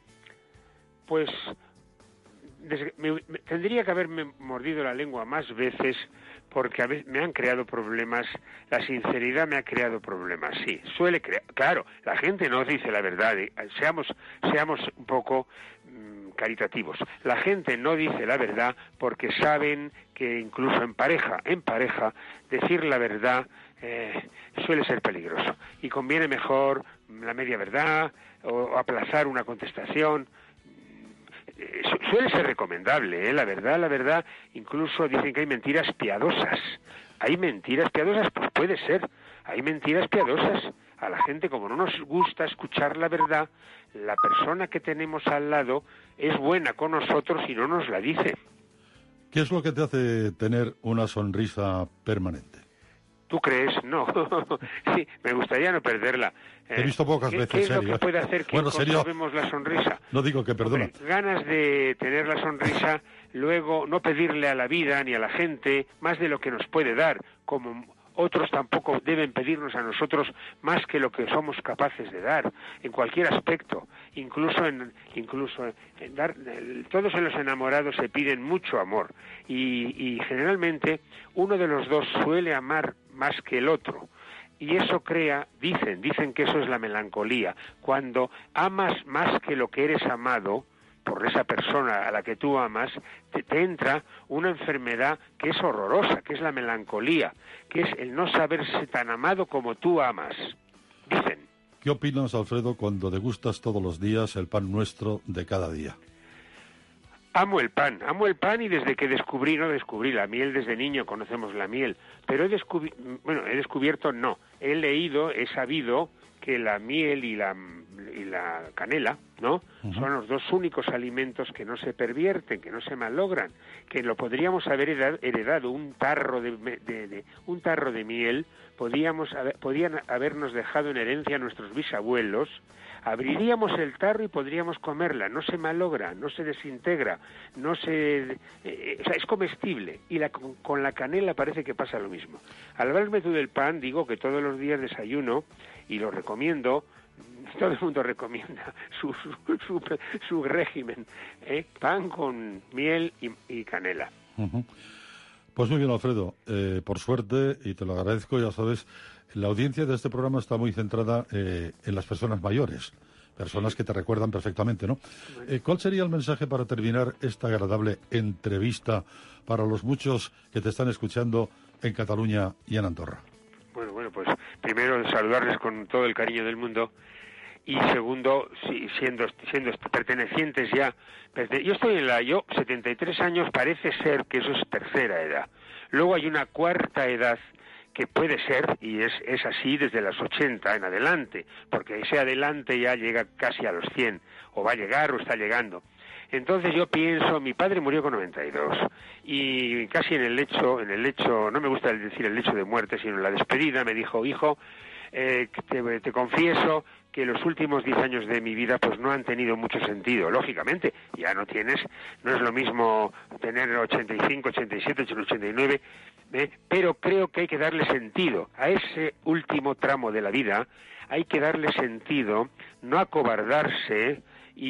Pues des- me, me- tendría que haberme mordido la lengua más veces, porque a veces me han creado problemas, la sinceridad me ha creado problemas, sí, suele crear, claro, la gente no dice la verdad, eh, seamos, seamos un poco mmm, caritativos, la gente no dice la verdad porque saben que incluso en pareja, en pareja, decir la verdad eh, suele ser peligroso, y conviene mejor la media verdad, o, o aplazar una contestación. Suele ser recomendable, ¿eh? La verdad, la verdad, incluso dicen que hay mentiras piadosas. ¿Hay mentiras piadosas? Pues puede ser. Hay mentiras piadosas. A la gente, como no nos gusta escuchar la verdad, la persona que tenemos al lado es buena con nosotros y no nos la dice. ¿Qué es lo que te hace tener una sonrisa permanente? ¿Tú crees? No. Sí, me gustaría no perderla. Te he visto pocas ¿Qué, veces, ¿Qué es serio? lo que puede hacer que Bueno, serio, conservemos la sonrisa? No digo que perdona. Hombre, ganas de tener la sonrisa, luego no pedirle a la vida ni a la gente más de lo que nos puede dar, como otros tampoco deben pedirnos a nosotros más que lo que somos capaces de dar, en cualquier aspecto, incluso en, incluso en dar, todos en los enamorados se piden mucho amor, y, y generalmente uno de los dos suele amar más que el otro, y eso crea, dicen, dicen que eso es la melancolía, cuando amas más que lo que eres amado por esa persona a la que tú amas, te, te entra una enfermedad que es horrorosa, que es la melancolía, que es el no saberse tan amado como tú amas, dicen. ¿Qué opinas, Alfredo, cuando degustas todos los días el pan nuestro de cada día? Amo el pan, amo el pan y desde que descubrí, no descubrí la miel, desde niño conocemos la miel, pero he descubierto, bueno, he descubierto no, he leído, he sabido que la miel y la, y la canela, ¿no? Uh-huh. Son los dos únicos alimentos que no se pervierten, que no se malogran, que lo podríamos haber heredado, un tarro de, de, de un tarro de miel, podíamos haber, podían habernos dejado en herencia a nuestros bisabuelos. Abriríamos el tarro y podríamos comerla, no se malogra, no se desintegra, no se, eh, o sea, es comestible, y la, con, con la canela parece que pasa lo mismo. Al hablarme tú del pan, digo que todos los días desayuno, y lo recomiendo, todo el mundo recomienda su, su, su, su régimen, ¿eh? Pan con miel y, y canela. Uh-huh. Pues muy bien, Alfredo, eh, por suerte, y te lo agradezco, ya sabes, la audiencia de este programa está muy centrada eh, en las personas mayores, personas que te recuerdan perfectamente, ¿no? Eh, ¿Cuál sería el mensaje para terminar esta agradable entrevista para los muchos que te están escuchando en Cataluña y en Andorra? Bueno, bueno, pues primero saludarles con todo el cariño del mundo, y segundo, si, siendo siendo pertenecientes ya, pertene- yo estoy en la, yo setenta y tres años, parece ser que eso es tercera edad. Luego hay una cuarta edad que puede ser, y es, es así desde los ochenta en adelante, porque ese adelante ya llega casi a los cien, o va a llegar o está llegando. Entonces yo pienso, mi padre murió con noventa y dos, y casi en el lecho, en el lecho, no me gusta decir el lecho de muerte, sino en la despedida, me dijo, hijo, eh, te, te confieso que los últimos diez años de mi vida pues no han tenido mucho sentido, lógicamente, ya no tienes, no es lo mismo tener ochenta y cinco, ochenta y siete, ochenta y nueve, ¿eh? Pero creo que hay que darle sentido a ese último tramo de la vida, hay que darle sentido, no acobardarse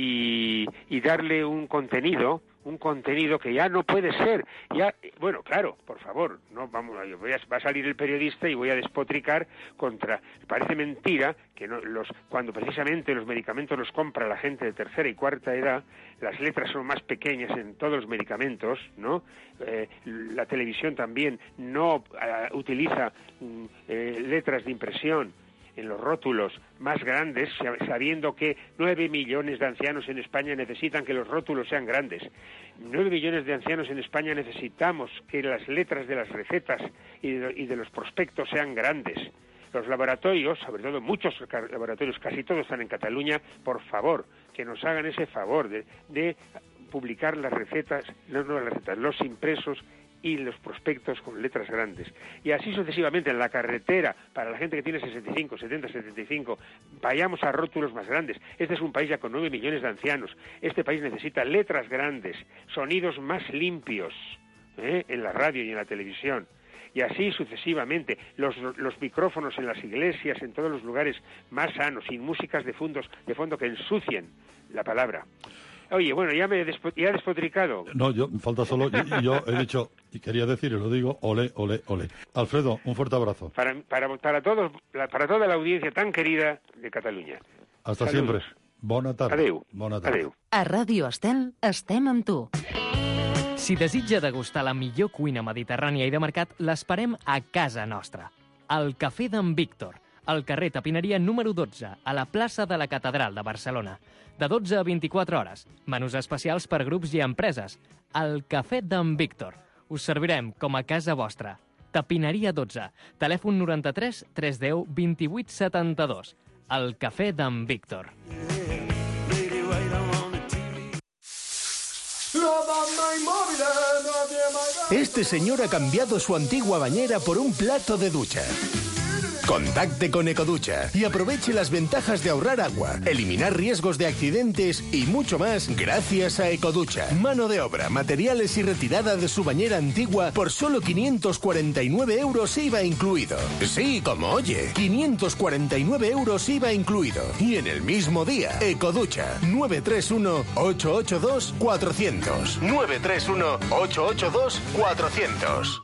y, y darle un contenido, un contenido que ya no puede ser, ya, bueno, claro, por favor, no vamos, voy a, va a salir el periodista y voy a despotricar contra, parece mentira que no, los, cuando precisamente los medicamentos los compra la gente de tercera y cuarta edad, las letras son más pequeñas en todos los medicamentos, ¿no? Eh, la televisión también no uh, utiliza um, eh, letras de impresión en los rótulos más grandes, sabiendo que nueve millones de ancianos en España necesitan que los rótulos sean grandes. Nueve millones de ancianos en España necesitamos que las letras de las recetas y de, y de los prospectos sean grandes. Los laboratorios, sobre todo muchos laboratorios, casi todos están en Cataluña, por favor, que nos hagan ese favor de, de publicar las recetas, no, no las recetas, los impresos y los prospectos con letras grandes. Y así sucesivamente en la carretera, para la gente que tiene sesenta y cinco, setenta, setenta y cinco, vayamos a rótulos más grandes. Este es un país ya con nueve millones de ancianos. Este país necesita letras grandes, sonidos más limpios, ¿eh? en la radio y en la televisión. Y así sucesivamente, los, los micrófonos en las iglesias, en todos los lugares más sanos, sin músicas de, fundos, de fondo que ensucien la palabra. Oye, bueno, ya me he despo ya he despotricado. No, yo, falta solo, yo, yo he dicho, y quería decir, y lo digo, ole, ole, ole. Alfredo, un fuerte abrazo. Para, para, para, todos, para toda la audiencia tan querida de Cataluña. Hasta Saludos. siempre. Bona tarda. Adéu. Bona tarda. Adéu. A Ràdio Estel estem amb tu. Si desitja degustar la millor cuina mediterrània i de mercat, l'esperem a casa nostra. Al Cafè d'en Víctor, al carrer Tapineria número dotze, a la plaça de la Catedral de Barcelona. De dotze a vint-i-quatre hores. Menús especials per grups i empreses. Al Cafè d'en Víctor. Us servirem com a casa vostra. Tapineria dotze. Telèfon noranta-tres tres deu vint-i-vuit setanta-dos. Al Cafè d'en Víctor. Este señor ha cambiado su antigua bañera por un plato de ducha. Contacte con Ecoducha y aproveche las ventajas de ahorrar agua, eliminar riesgos de accidentes y mucho más gracias a Ecoducha. Mano de obra, materiales y retirada de su bañera antigua por solo quinientos cuarenta y nueve euros I V A incluido. Sí, como oye, quinientos cuarenta y nueve euros I V A incluido. Y en el mismo día, Ecoducha, nueve tres uno, ocho ocho dos, cuatro cero cero. nueve tres uno, ocho ocho dos, cuatro cero cero.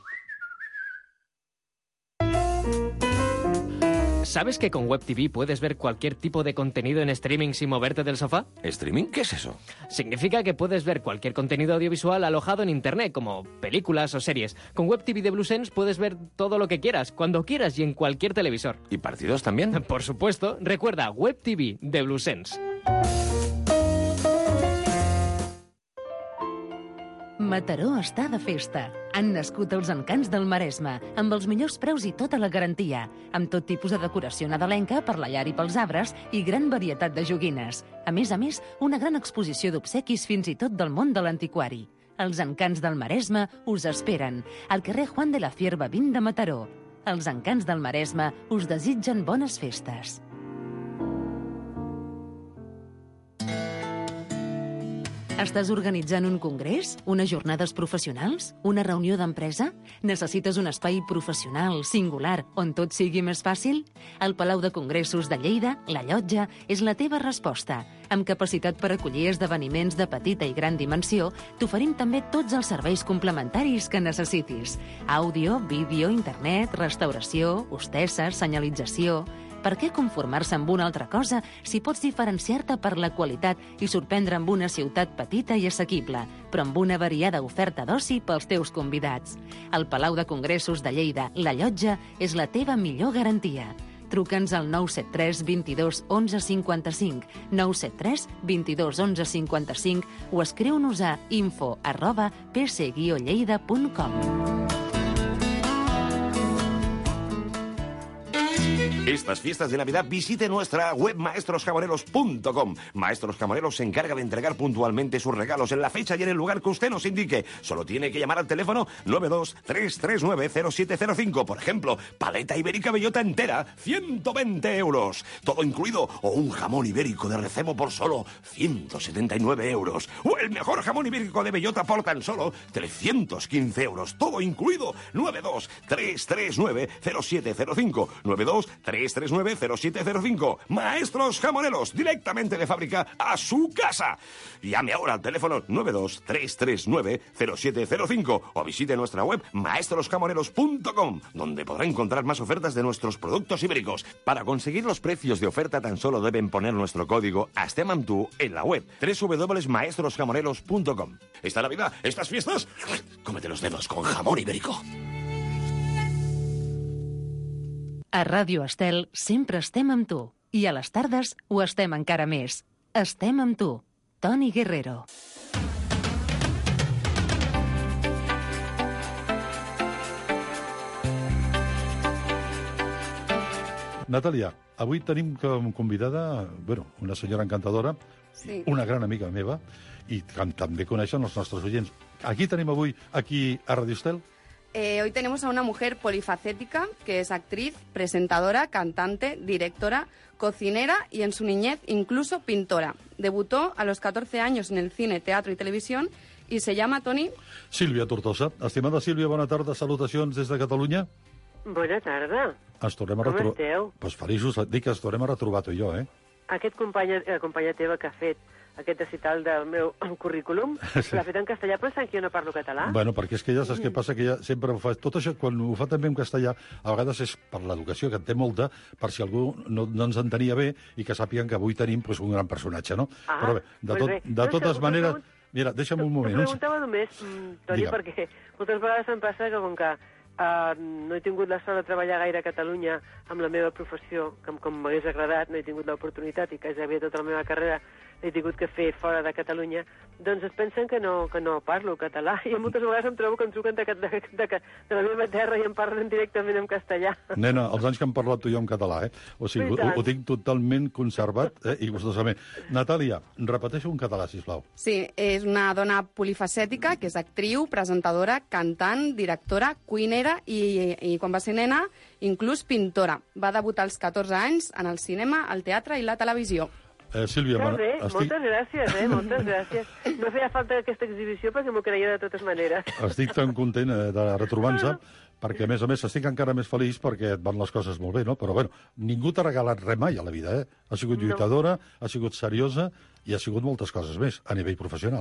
¿Sabes que con Web T V puedes ver cualquier tipo de contenido en streaming sin moverte del sofá? ¿Streaming? ¿Qué es eso? Significa que puedes ver cualquier contenido audiovisual alojado en Internet, como películas o series. Con Web T V de BlueSense puedes ver todo lo que quieras, cuando quieras y en cualquier televisor. ¿Y partidos también? Por supuesto. Recuerda, Web T V de BlueSense. Mataró està de festa. Han nascut els encants del Maresme, amb els millors preus i tota la garantia, amb tot tipus de decoració nadalenca per la llar i pels arbres i gran varietat de joguines. A més a més, una gran exposició d'obsequis fins i tot del món de l'antiquari. Els encants del Maresme us esperen, al carrer Juan de la Cierva vint de Mataró. Els encants del Maresme us desitgen bones festes. Estàs organitzant un congrés? Unes jornades professionals? Una reunió d'empresa? Necessites un espai professional, singular, on tot sigui més fàcil? El Palau de Congressos de Lleida, La Llotja, és la teva resposta. Amb capacitat per acollir esdeveniments de petita i gran dimensió, t'oferim també tots els serveis complementaris que necessitis. Àudio, vídeo, internet, restauració, hostesses, senyalització... Per què conformar-se amb una altra cosa si pots diferenciar-te per la qualitat i sorprendre amb una ciutat petita i assequible, però amb una variada oferta d'oci pels teus convidats? El Palau de Congressos de Lleida, La Llotja, és la teva millor garantia. Truca'ns al nou set tres, vint-i-dos, onze, cinquanta-cinc, nou set tres, vint-i-dos, onze, cinquanta-cinc o escriu-nos a info arroba p c guió lleida punt com. Estas fiestas de Navidad visite nuestra web maestros jamoneros punto com. Maestros Jamoneros se encarga de entregar puntualmente sus regalos en la fecha y en el lugar que usted nos indique. Solo tiene que llamar al teléfono nueve dos tres tres nueve cero siete cero cinco. Por ejemplo, paleta ibérica bellota entera, ciento veinte euros. Todo incluido. O un jamón ibérico de recemo por solo ciento setenta y nueve euros. O el mejor jamón ibérico de bellota por tan solo trescientos quince euros. Todo incluido. nueve dos tres tres nueve cero siete cero cinco. nueve dos tres tres nueve cero siete cero cinco. Maestros Jamoneros, directamente de fábrica a su casa. Llame ahora al teléfono nueve dos tres tres nueve cero siete cero cinco o visite nuestra web maestros jamoneros punto com, donde podrá encontrar más ofertas de nuestros productos ibéricos. Para conseguir los precios de oferta tan solo deben poner nuestro código ASTEMAMTU en la web doble u doble u doble u punto maestros jamoneros punto com. Esta Navidad, estas fiestas, cómete los dedos con jamón ibérico. A Ràdio Estel sempre estem amb tu. I a les tardes ho estem encara més. Estem amb tu. Toni Guerrero. Natàlia, avui tenim com convidada, bueno, una senyora encantadora, Sí. Una gran amiga meva, i que també coneixen els nostres oients. Aquí tenim avui, aquí a Radio Estel. Eh, hoy tenemos a una mujer polifacética que es actriz, presentadora, cantante, directora, cocinera y en su niñez incluso pintora. Debutó a los catorce años en el cine, teatro y televisión y se llama, Toni... Sílvia Tortosa. Estimada Sílvia, bona tarda, salutacions des de Catalunya. Bona tarda. Ens tornem a Com retrobar. esteu? Pues feliços, et dic que ens tornem a retrobar tu i jo, eh? Aquest company, la companya teva que ha fet aquest recital del meu currículum, Sí. l'ha fet en castellà, però sent que jo no parlo català. Bueno, perquè és que ja saps què passa, que ja sempre ho fa... Tot això, quan ho fa també en castellà, a vegades és per l'educació, que en té molta, per si algú no, no ens entenia bé i que sàpiguen que avui tenim pues, un gran personatge, no? Ah, Però bé, de, doncs tot, bé. de No, totes us maneres... pregunt- Mira, deixa'm un moment. Us Un... preguntava només, mm, Toni, Digue'm. perquè moltes vegades em passa que com que uh, no he tingut la sort de treballar gaire a Catalunya amb la meva professió, com, com m'hagués agradat, no he tingut l'oportunitat i que ja havia tota la meva carrera l'he tingut que fer fora de Catalunya, doncs es pensen que no, que no parlo català. I moltes vegades em trobo que em truquen de, de, de, de, de la meva terra i em parlen directament en castellà. Nena, els anys que hem parlat tu i jo en català, eh? O sigui, I ho, tant. ho tinc totalment conservat, eh? I gustosament. Natàlia, repeteixo en català, sisplau. Sí, és una dona polifacètica que és actriu, presentadora, cantant, directora, cuinera i, i quan va ser nena, inclús pintora. Va debutar als catorze anys en el cinema, el teatre i la televisió. Eh, Sílvia, Molt bé, estic, moltes gràcies, eh? Moltes gràcies. No feia falta aquesta exhibició perquè m'ho creia de totes maneres. estic tan content eh, de retrobar-nos, perquè, a més a més, estic encara més feliç perquè et van les coses molt bé, no? Però, bueno, ningú t'ha regalat res mai a la vida, eh? Ha sigut lluitadora, no. Ha sigut seriosa i ha sigut moltes coses més a nivell professional.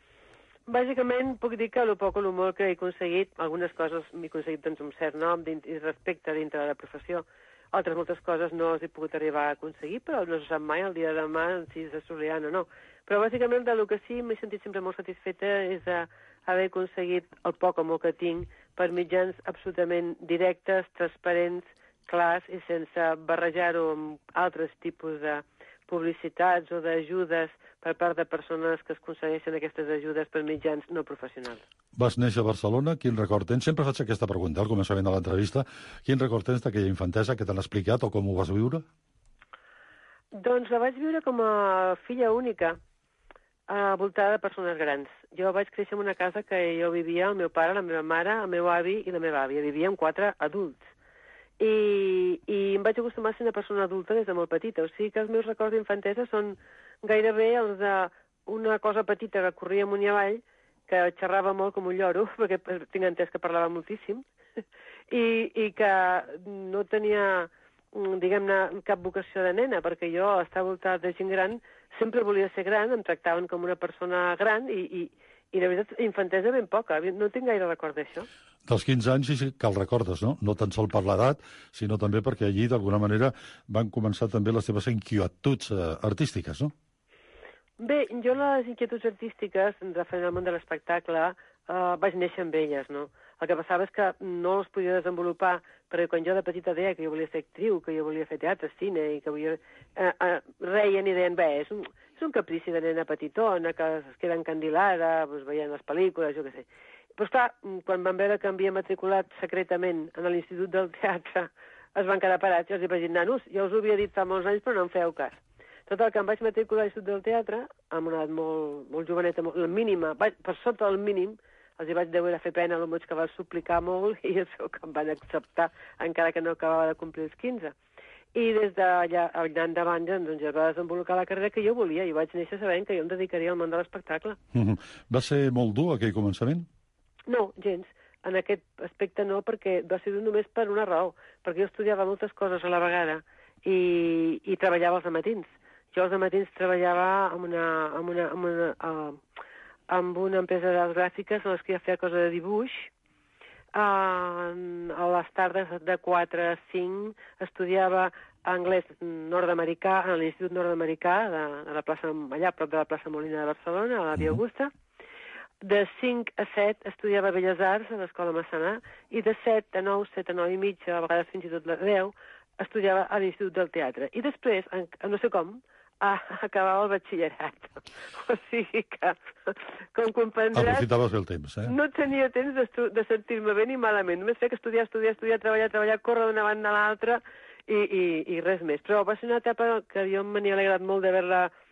Bàsicament, puc dir que el poc o el molt que he aconseguit, algunes coses m'he aconseguit doncs, un cert nom i respecte dintre de la professió, altres moltes coses no els he pogut arribar a aconseguir, però no se sap mai el dia de demà si s'assoliran o no. Però bàsicament del que sí m'he sentit sempre molt satisfeta és a haver aconseguit el poc o molt que tinc per mitjans absolutament directes, transparents, clars i sense barrejar-ho amb altres tipus de publicitats o d'ajudes per part de persones que es aconsegueixen aquestes ajudes per mitjans no professionals. Vas néixer a Barcelona, quin record tens? Sempre faig aquesta pregunta al començament de l'entrevista. Quin record tens d'aquella infantesa que t'han explicat o com ho vas viure? Doncs la vaig viure com a filla única, envoltada de persones grans. Jo vaig créixer en una casa que jo vivia, el meu pare, la meva mare, el meu avi i la meva àvia. Vivíem quatre adults. I, i em vaig acostumar a ser una persona adulta des de molt petita. O sigui que els meus records d'infantesa són gairebé els d'una cosa petita que corria amunt i avall, que xerrava molt com un lloro, perquè tinc entès que parlava moltíssim, i, i que no tenia, diguem-ne, cap vocació de nena, perquè jo, estar voltada de gent gran, sempre volia ser gran, em tractaven com una persona gran i, i, i de veritat, infantesa ben poca. No tinc gaire record d'això. Dels quinze anys sí que el recordes, no? No tan sol per l'edat, sinó també perquè allí, d'alguna manera, van començar també les teves inquietuds eh, artístiques, no? Bé, jo les inquietuds artístiques, referent al món de l'espectacle, eh, vaig néixer amb elles, no? El que passava és que no les podia desenvolupar, perquè quan jo de petita deia que jo volia ser actriu, que jo volia fer teatre, cine, i que volia... Eh, eh, reien i deien, bé, és un, és un caprici de nena petitona, que es queda encandilada, doncs, veient les pel·lícules, jo què sé. Però, esclar, quan van veure que m'havia matriculat secretament a l'Institut del Teatre, es van quedar parats i els vaig dir, nanos, jo us ho havia dit fa molts anys, però no em feu cas. Tot el que em vaig matricular a l'Institut del Teatre, amb una edat molt, molt joveneta, molt, la mínima, vaig, per sota del mínim, els hi vaig deure fer pena a l'homoig que va suplicar molt i es veu que em van acceptar, encara que no acabava de complir els quinze. I des d'allà endavant doncs, ja es va desenvolupar la carrera que jo volia i vaig néixer sabent que jo em dedicaria al món de l'espectacle. Mm-hmm. Va ser molt dur aquell començament? No, gens. En aquest aspecte no, perquè va ser només per una raó, perquè jo estudiava moltes coses a la vegada i, i treballava els matins. Jo els matins treballava amb una, amb una, amb una, uh, amb una empresa de gràfiques en les que ja feia cosa de dibuix. Uh, a les tardes de quatre a cinc estudiava anglès nord-americà a l'Institut Nord-americà de, de la plaça, allà a prop de la plaça Molina de Barcelona, a la Via Augusta. De cinc a set estudiava Belles Arts a l'Escola Massanà i de set a nou, set a nou i mitja, a vegades fins i tot a deu, estudiava a l'Institut del Teatre. I després, en, no sé com, a, acabava el batxillerat. O sigui que, com comprendràs... Aprofitaves bé el temps, eh? No tenia temps de, de sentir-me bé ni malament. Només feia que estudiar, estudiar, estudiar, treballar, treballar, córrer d'una banda a l'altra i, i, i res més. Però va ser una etapa que jo me n'he alegrat molt d'haver-la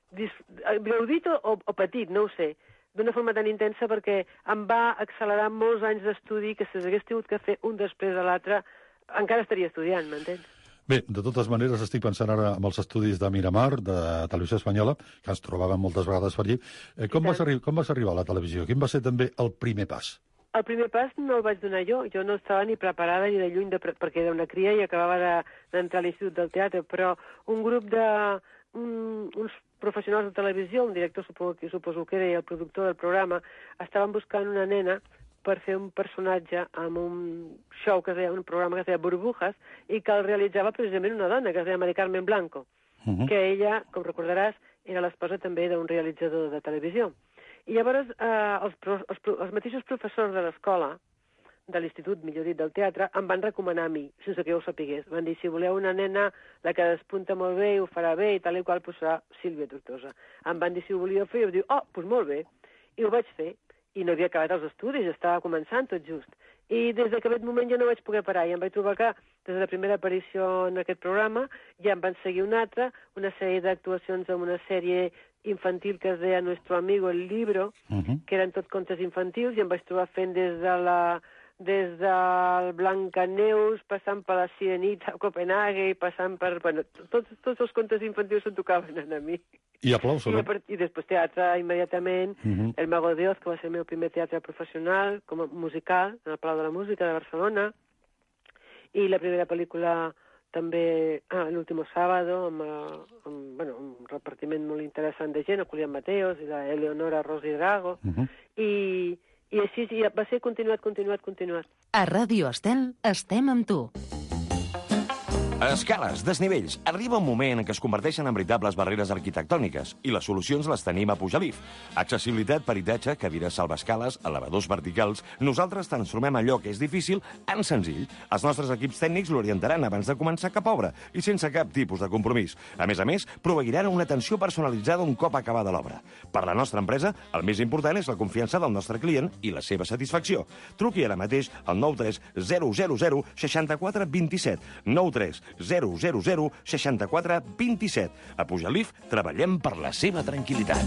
gaudit o, o patit, no ho sé, d'una forma tan intensa perquè em va accelerar molts anys d'estudi que si s'hagués tingut que fer un després de l'altre encara estaria estudiant, m'entens? Bé, de totes maneres, estic pensant ara en els estudis de Miramar, de Televisió Espanyola, que ens trobàvem moltes vegades per allí. Eh, com, vas arri com vas arribar a la televisió? Quin va ser també el primer pas? El primer pas no el vaig donar jo. Jo no estava ni preparada ni de lluny, de pre perquè era una cria i acabava d'entrar de, a l'Institut del Teatre, però un grup de... Un, uns professionals de televisió, un director suposo, suposo que era i el productor del programa, estaven buscant una nena per fer un personatge amb un show que es deia, un programa que es deia Burbujas, i que el realitzava precisament una dona, que es deia Mari Carmen Blanco, uh -huh. que ella, com recordaràs, era l'esposa també d'un realitzador de televisió. I llavors eh, els, els, els mateixos professors de l'escola, de l'institut, millor dit, del teatre, em van recomanar a mi, sense que jo ho sapigués. Van dir, si voleu una nena, la que despunta molt bé i ho farà bé i tal i qual, doncs serà Sílvia Tortosa. Em van dir si ho volia fer i jo dic, oh, doncs molt bé. I ho vaig fer. I no havia acabat els estudis, estava començant tot just. I des d'aquest moment jo no vaig poder parar, i em vaig trobar que des de la primera aparició en aquest programa ja em van seguir una altra, una sèrie d'actuacions en una sèrie infantil que es deia Nuestro Amigo el Libro, uh -huh. que eren tot contes infantils, i em vaig trobar fent des de la des del Blancaneus, passant per la Sirenita a Copenhague, i passant per... Bueno, tots, tots els contes infantils se'n tocaven a mi. I aplauso, no? I, I després teatre immediatament, uh -huh. El Mago de Oz, que va ser el meu primer teatre professional, com a musical, en el Palau de la Música de Barcelona, i la primera pel·lícula també, ah, l'último sábado, amb, amb bueno, un repartiment molt interessant de gent, el Julián Mateos i la Eleonora Rossi Drago, uh -huh. i... I així ja va ser continuat, continuat, continuat. A Ràdio Estel estem amb tu. Escales, desnivells. Arriba un moment en què es converteixen en veritables barreres arquitectòniques i les solucions les tenim a Pujalif. Accessibilitat, peritatge, cadires salvaescales, elevadors verticals. Nosaltres transformem allò que és difícil en senzill. Els nostres equips tècnics l'orientaran abans de començar cap obra i sense cap tipus de compromís. A més a més, proveïran una atenció personalitzada un cop acabada l'obra. Per la nostra empresa, el més important és la confiança del nostre client i la seva satisfacció. Truqui ara mateix al nou tres zero zero zero sis quatre dos set. nou tres zero zero zero sis quatre dos set. A Pujalif treballem per la seva tranquil·litat.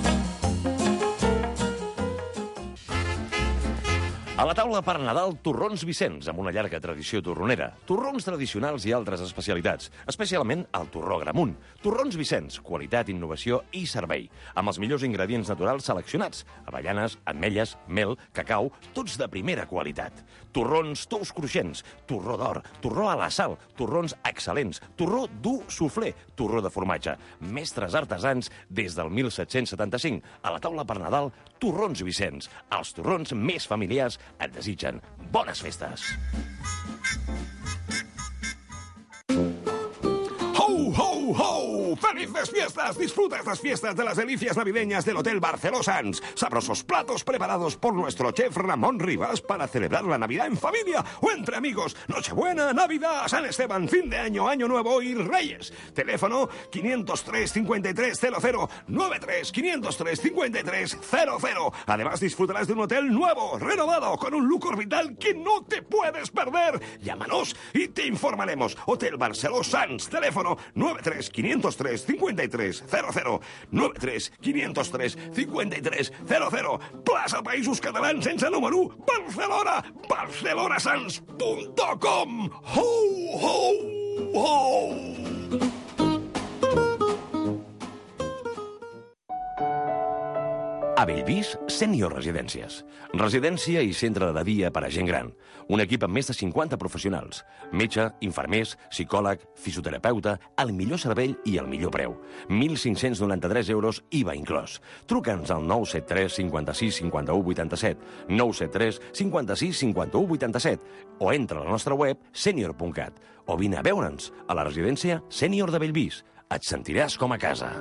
A la taula per Nadal, torrons Vicenç, amb una llarga tradició torronera. Torrons tradicionals i altres especialitats, especialment el torró Gramunt. Torrons Vicenç, qualitat, innovació i servei. Amb els millors ingredients naturals seleccionats. Avellanes, ametlles, mel, cacau, tots de primera qualitat. Torrons tous cruixents, torró d'or, torró a la sal, torrons excel·lents, torró dur suflé, torró de formatge. Mestres artesans des del mil set-cents setanta-cinc. A la taula per Nadal, torrons Vicenç. Els torrons més familiars et desitgen bones festes. ¡Ho, ho, ho! ¡Felices fiestas! Disfruta estas fiestas de las delicias navideñas del Hotel Barceló Sands. Sabrosos platos preparados por nuestro chef Ramón Rivas para celebrar la Navidad en familia o entre amigos. Nochebuena, Navidad, San Esteban, fin de año, Año Nuevo y Reyes. Teléfono quinientos tres cincuenta y tres cero cero noventa y tres quinientos tres cincuenta y tres cero cero. Además disfrutarás de un hotel nuevo, renovado, con un look orbital que no te puedes perder. Llámanos y te informaremos. Hotel Barceló Sands. Teléfono nueve tres quinientos tres cincuenta y tres cero cero. nueve tres quinientos tres cincuenta y tres cero cero. Plaça Països Catalans sense número, Barcelona. barcelona sans punt com. Ho, ho, ho! A Bellvís, Sènior Residències. Residència i centre de dia per a gent gran. Un equip amb més de cinquanta professionals. Metge, infermers, psicòleg, fisioterapeuta, el millor servei i el millor preu. mil cinc-cents noranta-tres euros I V A inclòs. Truca'ns al nou set tres cinquanta-sis cinquanta-u vuitanta-set, nou set tres cinquanta-sis cinquanta-u vuitanta-set o entra a la nostra web senior punt cat o vine a veure'ns a la residència Sènior de Bellvís. Et sentiràs com a casa.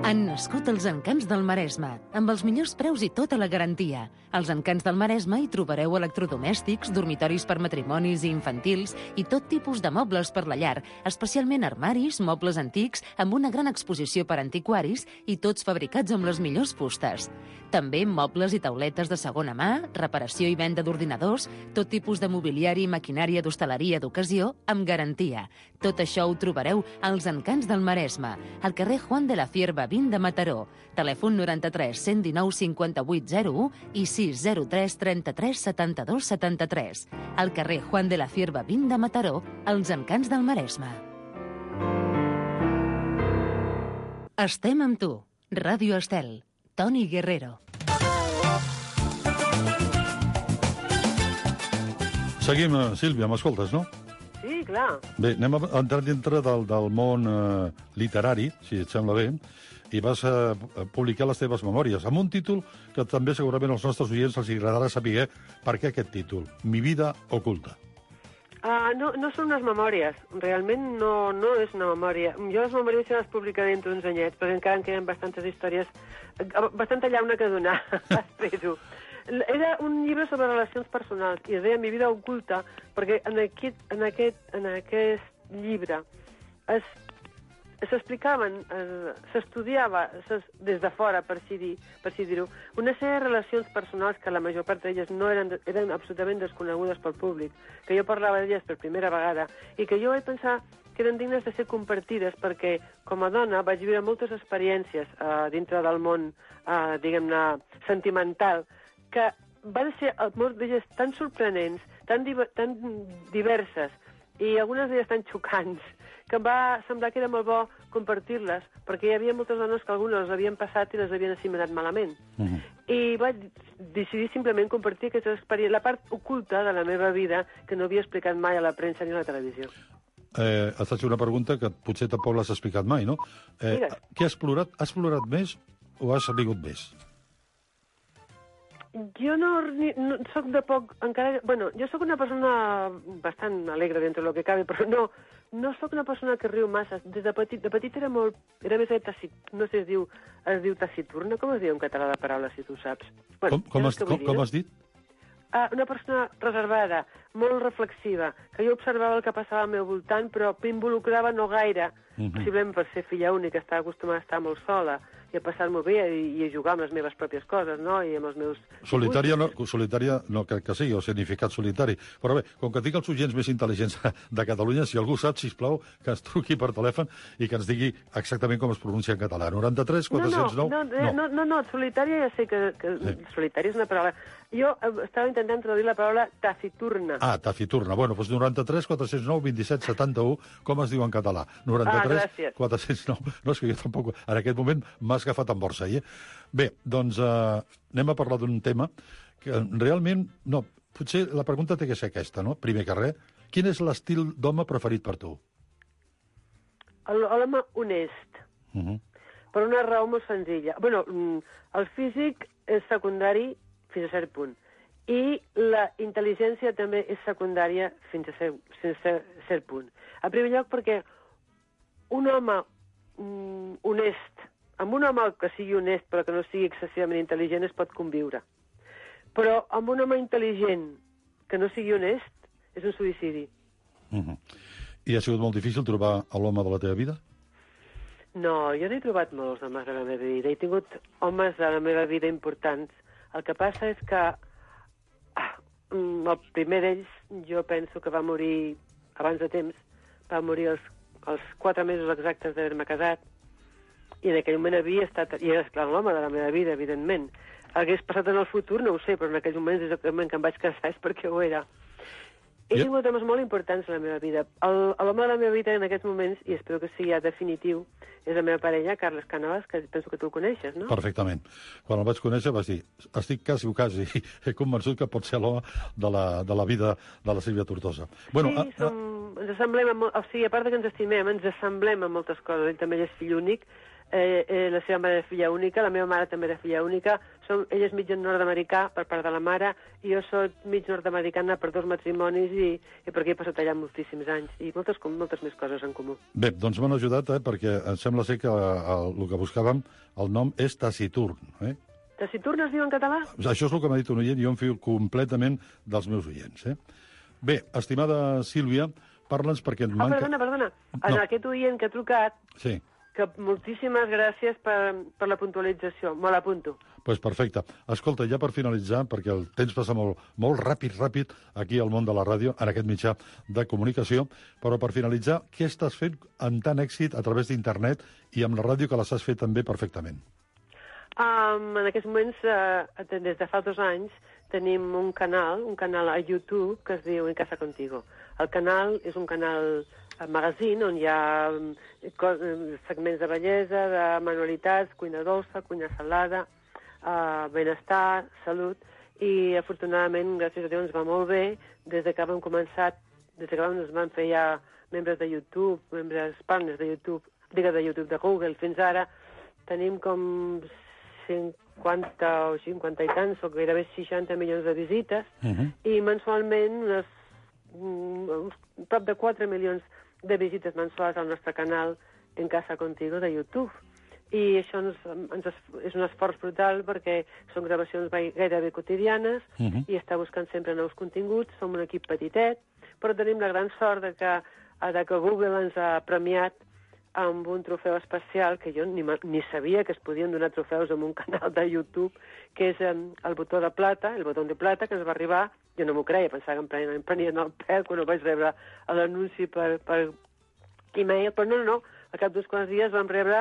Han nascut els Encants del Maresme, amb els millors preus i tota la garantia. Als Encants del Maresme hi trobareu electrodomèstics, dormitoris per matrimonis i infantils i tot tipus de mobles per la llar, especialment armaris, mobles antics, amb una gran exposició per antiquaris i tots fabricats amb les millors fustes. També mobles i tauletes de segona mà, reparació i venda d'ordinadors, tot tipus de mobiliari i maquinària d'hostaleria d'ocasió amb garantia. Tot això ho trobareu als Encants del Maresme, al carrer Juan de la Cierva vint de Mataró. Telèfon noranta-tres cent dinou cinquanta-vuit zero u i sis zero tres trenta-tres setanta-dos setanta-tres. Al carrer Juan de la Cierva vint de Mataró, als Encants del Maresme. Estem amb tu. Ràdio Estel. Toni Guerrero. Seguim, Sílvia, m'escoltes, no? Sí, clar. Bé, anem a entrar dintre del, del món eh, literari, si et sembla bé, i vas a publicar les teves memòries, amb un títol que també segurament als nostres oients els agradarà saber per què aquest títol, Mi vida oculta. Uh, no, no són unes memòries, realment no, no és una memòria. Jo les memòries ja les publicaré entre uns anyets, perquè encara en queden bastantes històries, bastanta llauna que donar, espero. Era un llibre sobre relacions personals i es deia Mi vida oculta perquè en aquest, en aquest, en aquest llibre es s'explicaven, s'estudiava des de fora, per així dir, per així dir-ho, una sèrie de relacions personals que la major part d'elles no eren, eren absolutament desconegudes pel públic, que jo parlava d'elles per primera vegada i que jo vaig pensar que eren dignes de ser compartides perquè, com a dona, vaig viure moltes experiències eh, dintre del món, eh, diguem-ne, sentimental, que van ser, moltes d'elles, tan sorprenents, tan, diver, tan diverses i algunes d'elles tan xocants, que em va semblar que era molt bo compartir-les, perquè hi havia moltes dones que algunes les havien passat i les havien assimilat malament. Uh-huh. I vaig decidir simplement compartir aquesta experiència, la part oculta de la meva vida que no havia explicat mai a la premsa ni a la televisió. Eh, et faig una pregunta que potser tampoc l'has explicat mai, no? Eh, què has plorat? Has plorat més o has rigut més? Jo no, no soc de poc... encara, bueno, jo sóc una persona bastant alegre dintre del que cabe, però no, no sóc una persona que riu massa. Des de petit, de petit era molt... Era més tacit, no sé si es diu, es diu taciturna. Com es diu en català la paraula, si tu saps? Bueno, com, com, has, com, com has dit? Uh, una persona reservada, molt reflexiva, que jo observava el que passava al meu voltant, però m'involucrava no gaire. Uh-huh. Possiblement per ser filla única, estava acostumada a estar molt sola i a passar-m'ho bé i, i a jugar amb les meves pròpies coses, no? I amb els meus... Solitària no, solitària no crec que sigui, o significat solitari. Però bé, com que tinc els oients més intel·ligents de Catalunya, si algú sap, sisplau, que ens truqui per telèfon i que ens digui exactament com es pronuncia en català. noranta-tres quatre-cents nou? No, no, no, no, no, solitària ja sé que... que sí. Solitària és una paraula... Jo estava intentant traduir la paraula taciturna. Ah, taciturna. Bueno, doncs noranta-tres quatre-cents nou vint-i-set setanta-u, com es diu en català? noranta-tres quatre-cents nou. No, és que jo tampoc... En aquest moment m'has agafat en borsa, eh? Bé, doncs eh, anem a parlar d'un tema que realment... No, potser la pregunta té que ser aquesta, no? Primer que res, quin és l'estil d'home preferit per tu? L'home honest. Uh-huh. Per una raó molt senzilla. Bueno, el físic és secundari fins a cert punt. I la intel·ligència també és secundària fins a cert, fins a cert punt. En primer lloc perquè un home mm, honest, amb un home que sigui honest però que no sigui excessivament intel·ligent es pot conviure. Però amb un home intel·ligent que no sigui honest és un suïcidi. Uh-huh. I ha sigut molt difícil trobar l'home de la teva vida? No, jo no he trobat molts homes de la meva vida. He tingut homes de la meva vida importants. El que passa és que ah, el primer d'ells jo penso que va morir abans de temps, va morir els, els quatre mesos exactes d'haver-me casat, i en aquell moment havia estat, i era esclar l'home de la meva vida, evidentment. Hagués passat en el futur, no ho sé, però en aquells moments, des del moment que em vaig casar, és perquè ho era. He yep. tingut homes molt importants en la meva vida. L'home de la meva vida en aquests moments, i espero que sigui ja definitiu, és la meva parella, Carles Canovas, que penso que tu el coneixes, no? Perfectament. Quan el vaig conèixer vas dir, estic quasi o quasi convençut que pot ser l'home de, la, de la vida de la Sílvia Tortosa. Bueno, sí, som, ens assemblem, amb, o sigui, a part que ens estimem, ens assemblem en moltes coses. Ell també és fill únic. eh, eh, la seva mare era filla única, la meva mare també era filla única, som, ell és mig nord-americà per part de la mare, i jo soc mig nord-americana per dos matrimonis, i, i per aquí he passat allà moltíssims anys, i moltes, moltes més coses en comú. Bé, doncs m'han ajudat, eh, perquè em sembla ser que el, el que buscàvem, el nom és taciturn, eh? Taciturn es diu en català? Això és el que m'ha dit un oient, i jo em fio completament dels meus oients, eh? Bé, estimada Sílvia, parla'ns perquè et manca... Ah, perdona, perdona. En no. aquest oient que ha trucat, sí. que moltíssimes gràcies per, per la puntualització. Me l'apunto. Doncs pues perfecte. Escolta, ja per finalitzar, perquè el temps passa molt, molt ràpid, ràpid, aquí al món de la ràdio, en aquest mitjà de comunicació, però per finalitzar, què estàs fent amb tant èxit a través d'internet i amb la ràdio que la saps fer també perfectament? Um, en aquests moments, uh, des de fa dos anys, tenim un canal, un canal a YouTube que es diu En Casa Contigo. El canal és un canal a magazine on hi ha um, segments de bellesa, de manualitats, cuina dolça, cuina salada, uh, benestar, salut, i afortunadament, gràcies a Déu, ens va molt bé des de que vam començar, des de que vam, ens van fer ja membres de YouTube, membres partners de YouTube, digue de YouTube, de Google, fins ara tenim com cinquanta o cinquanta i tants, o gairebé seixanta milions de visites, uh-huh. i mensualment unes, uns prop de quatre milions de visites mensuals al nostre canal En Casa Contigo de YouTube. I això ens, ens es, és un esforç brutal perquè són gravacions gairebé quotidianes uh-huh. i està buscant sempre nous continguts. Som un equip petitet, però tenim la gran sort de que, de que Google ens ha premiat amb un trofeu especial, que jo ni, ni sabia que es podien donar trofeus en un canal de YouTube, que és um, el botó de plata, el botó de plata, que ens va arribar, jo no m'ho creia, pensava que em prenien, em prenien el pèl quan ho vaig rebre l'anunci per, per e-mail, però no, no, no, al cap d'uns quants dies vam rebre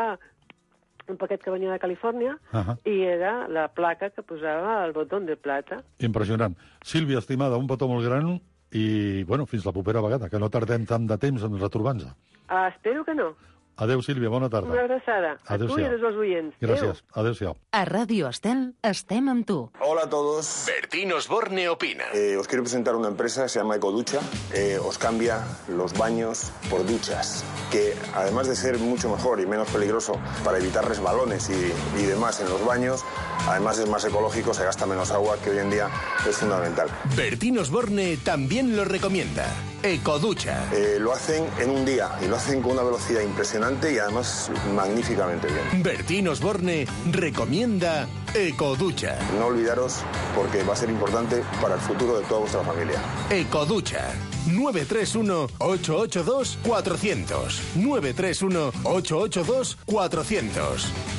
un paquet que venia de Califòrnia, uh-huh. i era la placa que posava el botó de plata. Impressionant. Sílvia, estimada, un petó molt gran, i, bueno, fins la propera vegada, que no tardem tant de temps en retrobar-nos. Uh, espero que no. Adéu, Sílvia, bona tarda. Una abraçada. A tu y a los oyentes. Gracias. Adéu-siau. A Radio Estel estem amb tu. Hola a todos. Bertín Osborne opina. Eh, os quiero presentar una empresa que se llama Ecoducha. Eh, os cambia los baños por duchas, que además de ser mucho mejor y menos peligroso para evitar resbalones y, y demás en los baños, además es más ecológico, se gasta menos agua, que hoy en día es fundamental. Bertín Osborne también lo recomienda. Ecoducha. Eh, lo hacen en un día y lo hacen con una velocidad impresionante y además magníficamente bien. Bertín Osborne recomienda Ecoducha. No olvidaros porque va a ser importante para el futuro de toda vuestra familia. Ecoducha. nueve tres uno, ocho ocho dos, cuatro cero cero. nueve tres uno, ocho ocho dos, cuatro cero cero.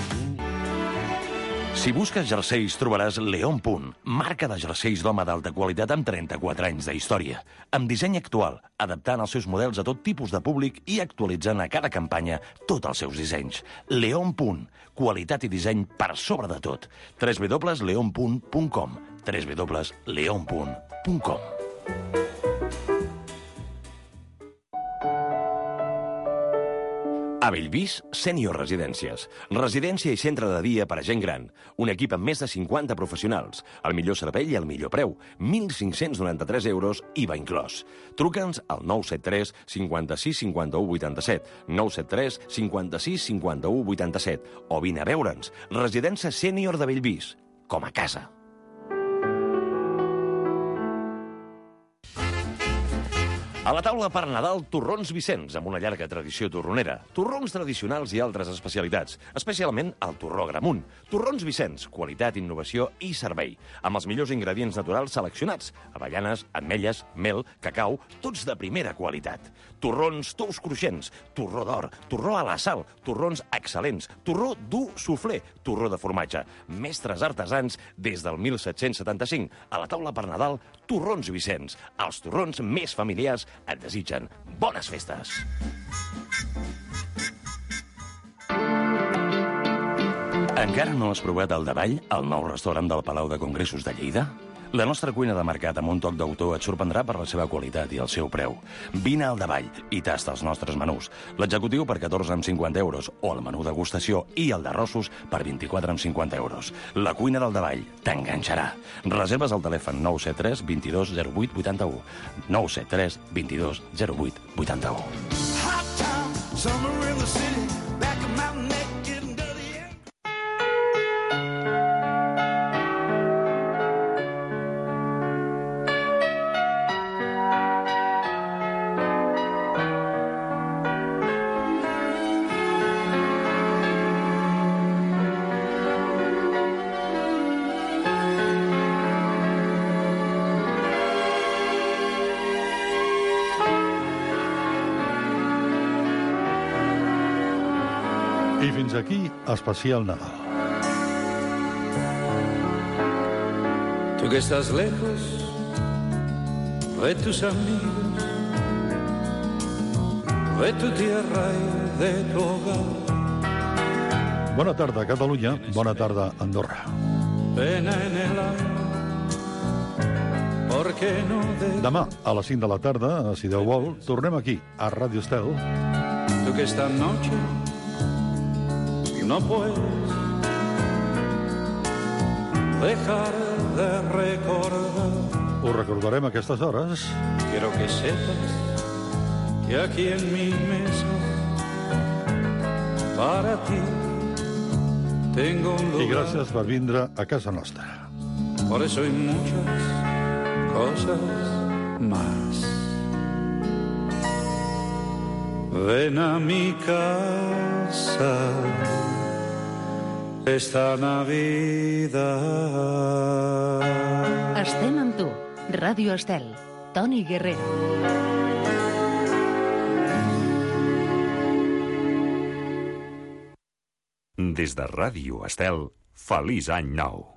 Si busques jerseis, trobaràs León Punt, marca de jerseis d'home d'alta qualitat amb trenta-quatre anys d'història. Amb disseny actual, adaptant els seus models a tot tipus de públic i actualitzant a cada campanya tots els seus dissenys. León Punt, qualitat i disseny per sobre de tot. w w w punt leon punt com w w w punt leon punt com. A Bellvís, Sènior Residències. Residència i centre de dia per a gent gran. Un equip amb més de cinquanta professionals. El millor servei i el millor preu. mil cinc-cents noranta-tres euros, I V A inclòs. Truca'ns al nou set tres, cinquanta-sis, cinquanta-u, vuitanta-set, nou set tres, cinquanta-sis, cinquanta-u, vuitanta-set, o vine a veure'ns. Residència Sènior de Bellvís. Com a casa. A la taula per Nadal, torrons Vicenç, amb una llarga tradició torronera. Torrons tradicionals i altres especialitats, especialment el torró Gramunt. Torrons Vicenç, qualitat, innovació i servei. Amb els millors ingredients naturals seleccionats. Avellanes, ametlles, mel, cacau, tots de primera qualitat. Torrons tous cruixents, torró d'or, torró a la sal, torrons excel·lents, torró dur suflé, torró de formatge. Mestres artesans des del mil set-cents setanta-cinc. A la taula per Nadal, torrons Vicenç. Els torrons més familiars et desitgen bones festes. Encara no has provat el Davall, el nou restaurant del Palau de Congressos de Lleida? La nostra cuina de mercat amb un toc d'autor et sorprendrà per la seva qualitat i el seu preu. Vine al Davall i tasta els nostres menús. L'executiu per catorze amb cinquanta euros o el menú degustació i el d'arrossos per vint-i-quatre amb cinquanta euros. La cuina del Davall t'enganxarà. Reserves al telèfon nou set tres, vint-i-dos, zero vuit, vuitanta-u. nou set tres, vint-i-dos, zero vuit, vuitanta-u. fins aquí, especial Nadal. Tú que estás lejos de tus amigos, de tu tierra y de tu hogar. Bona tarda, Catalunya. Bona tarda, Andorra. Pena en el alma, porque no de... Demà, a les cinc de la tarda, si Déu vol, tornem aquí, a Ràdio Estel. Tú que esta noche no puedes dejar de recordar. Ho recordarem a aquestes hores. Quiero que sepas que aquí en mi mesa para ti tengo un lugar. I gràcies per vindre a casa nostra. Por eso hay muchas cosas más. Ven a mi casa esta Navidad. Estem amb tu. Ràdio Estel. Toni Guerrero. Des de Ràdio Estel, feliç any nou.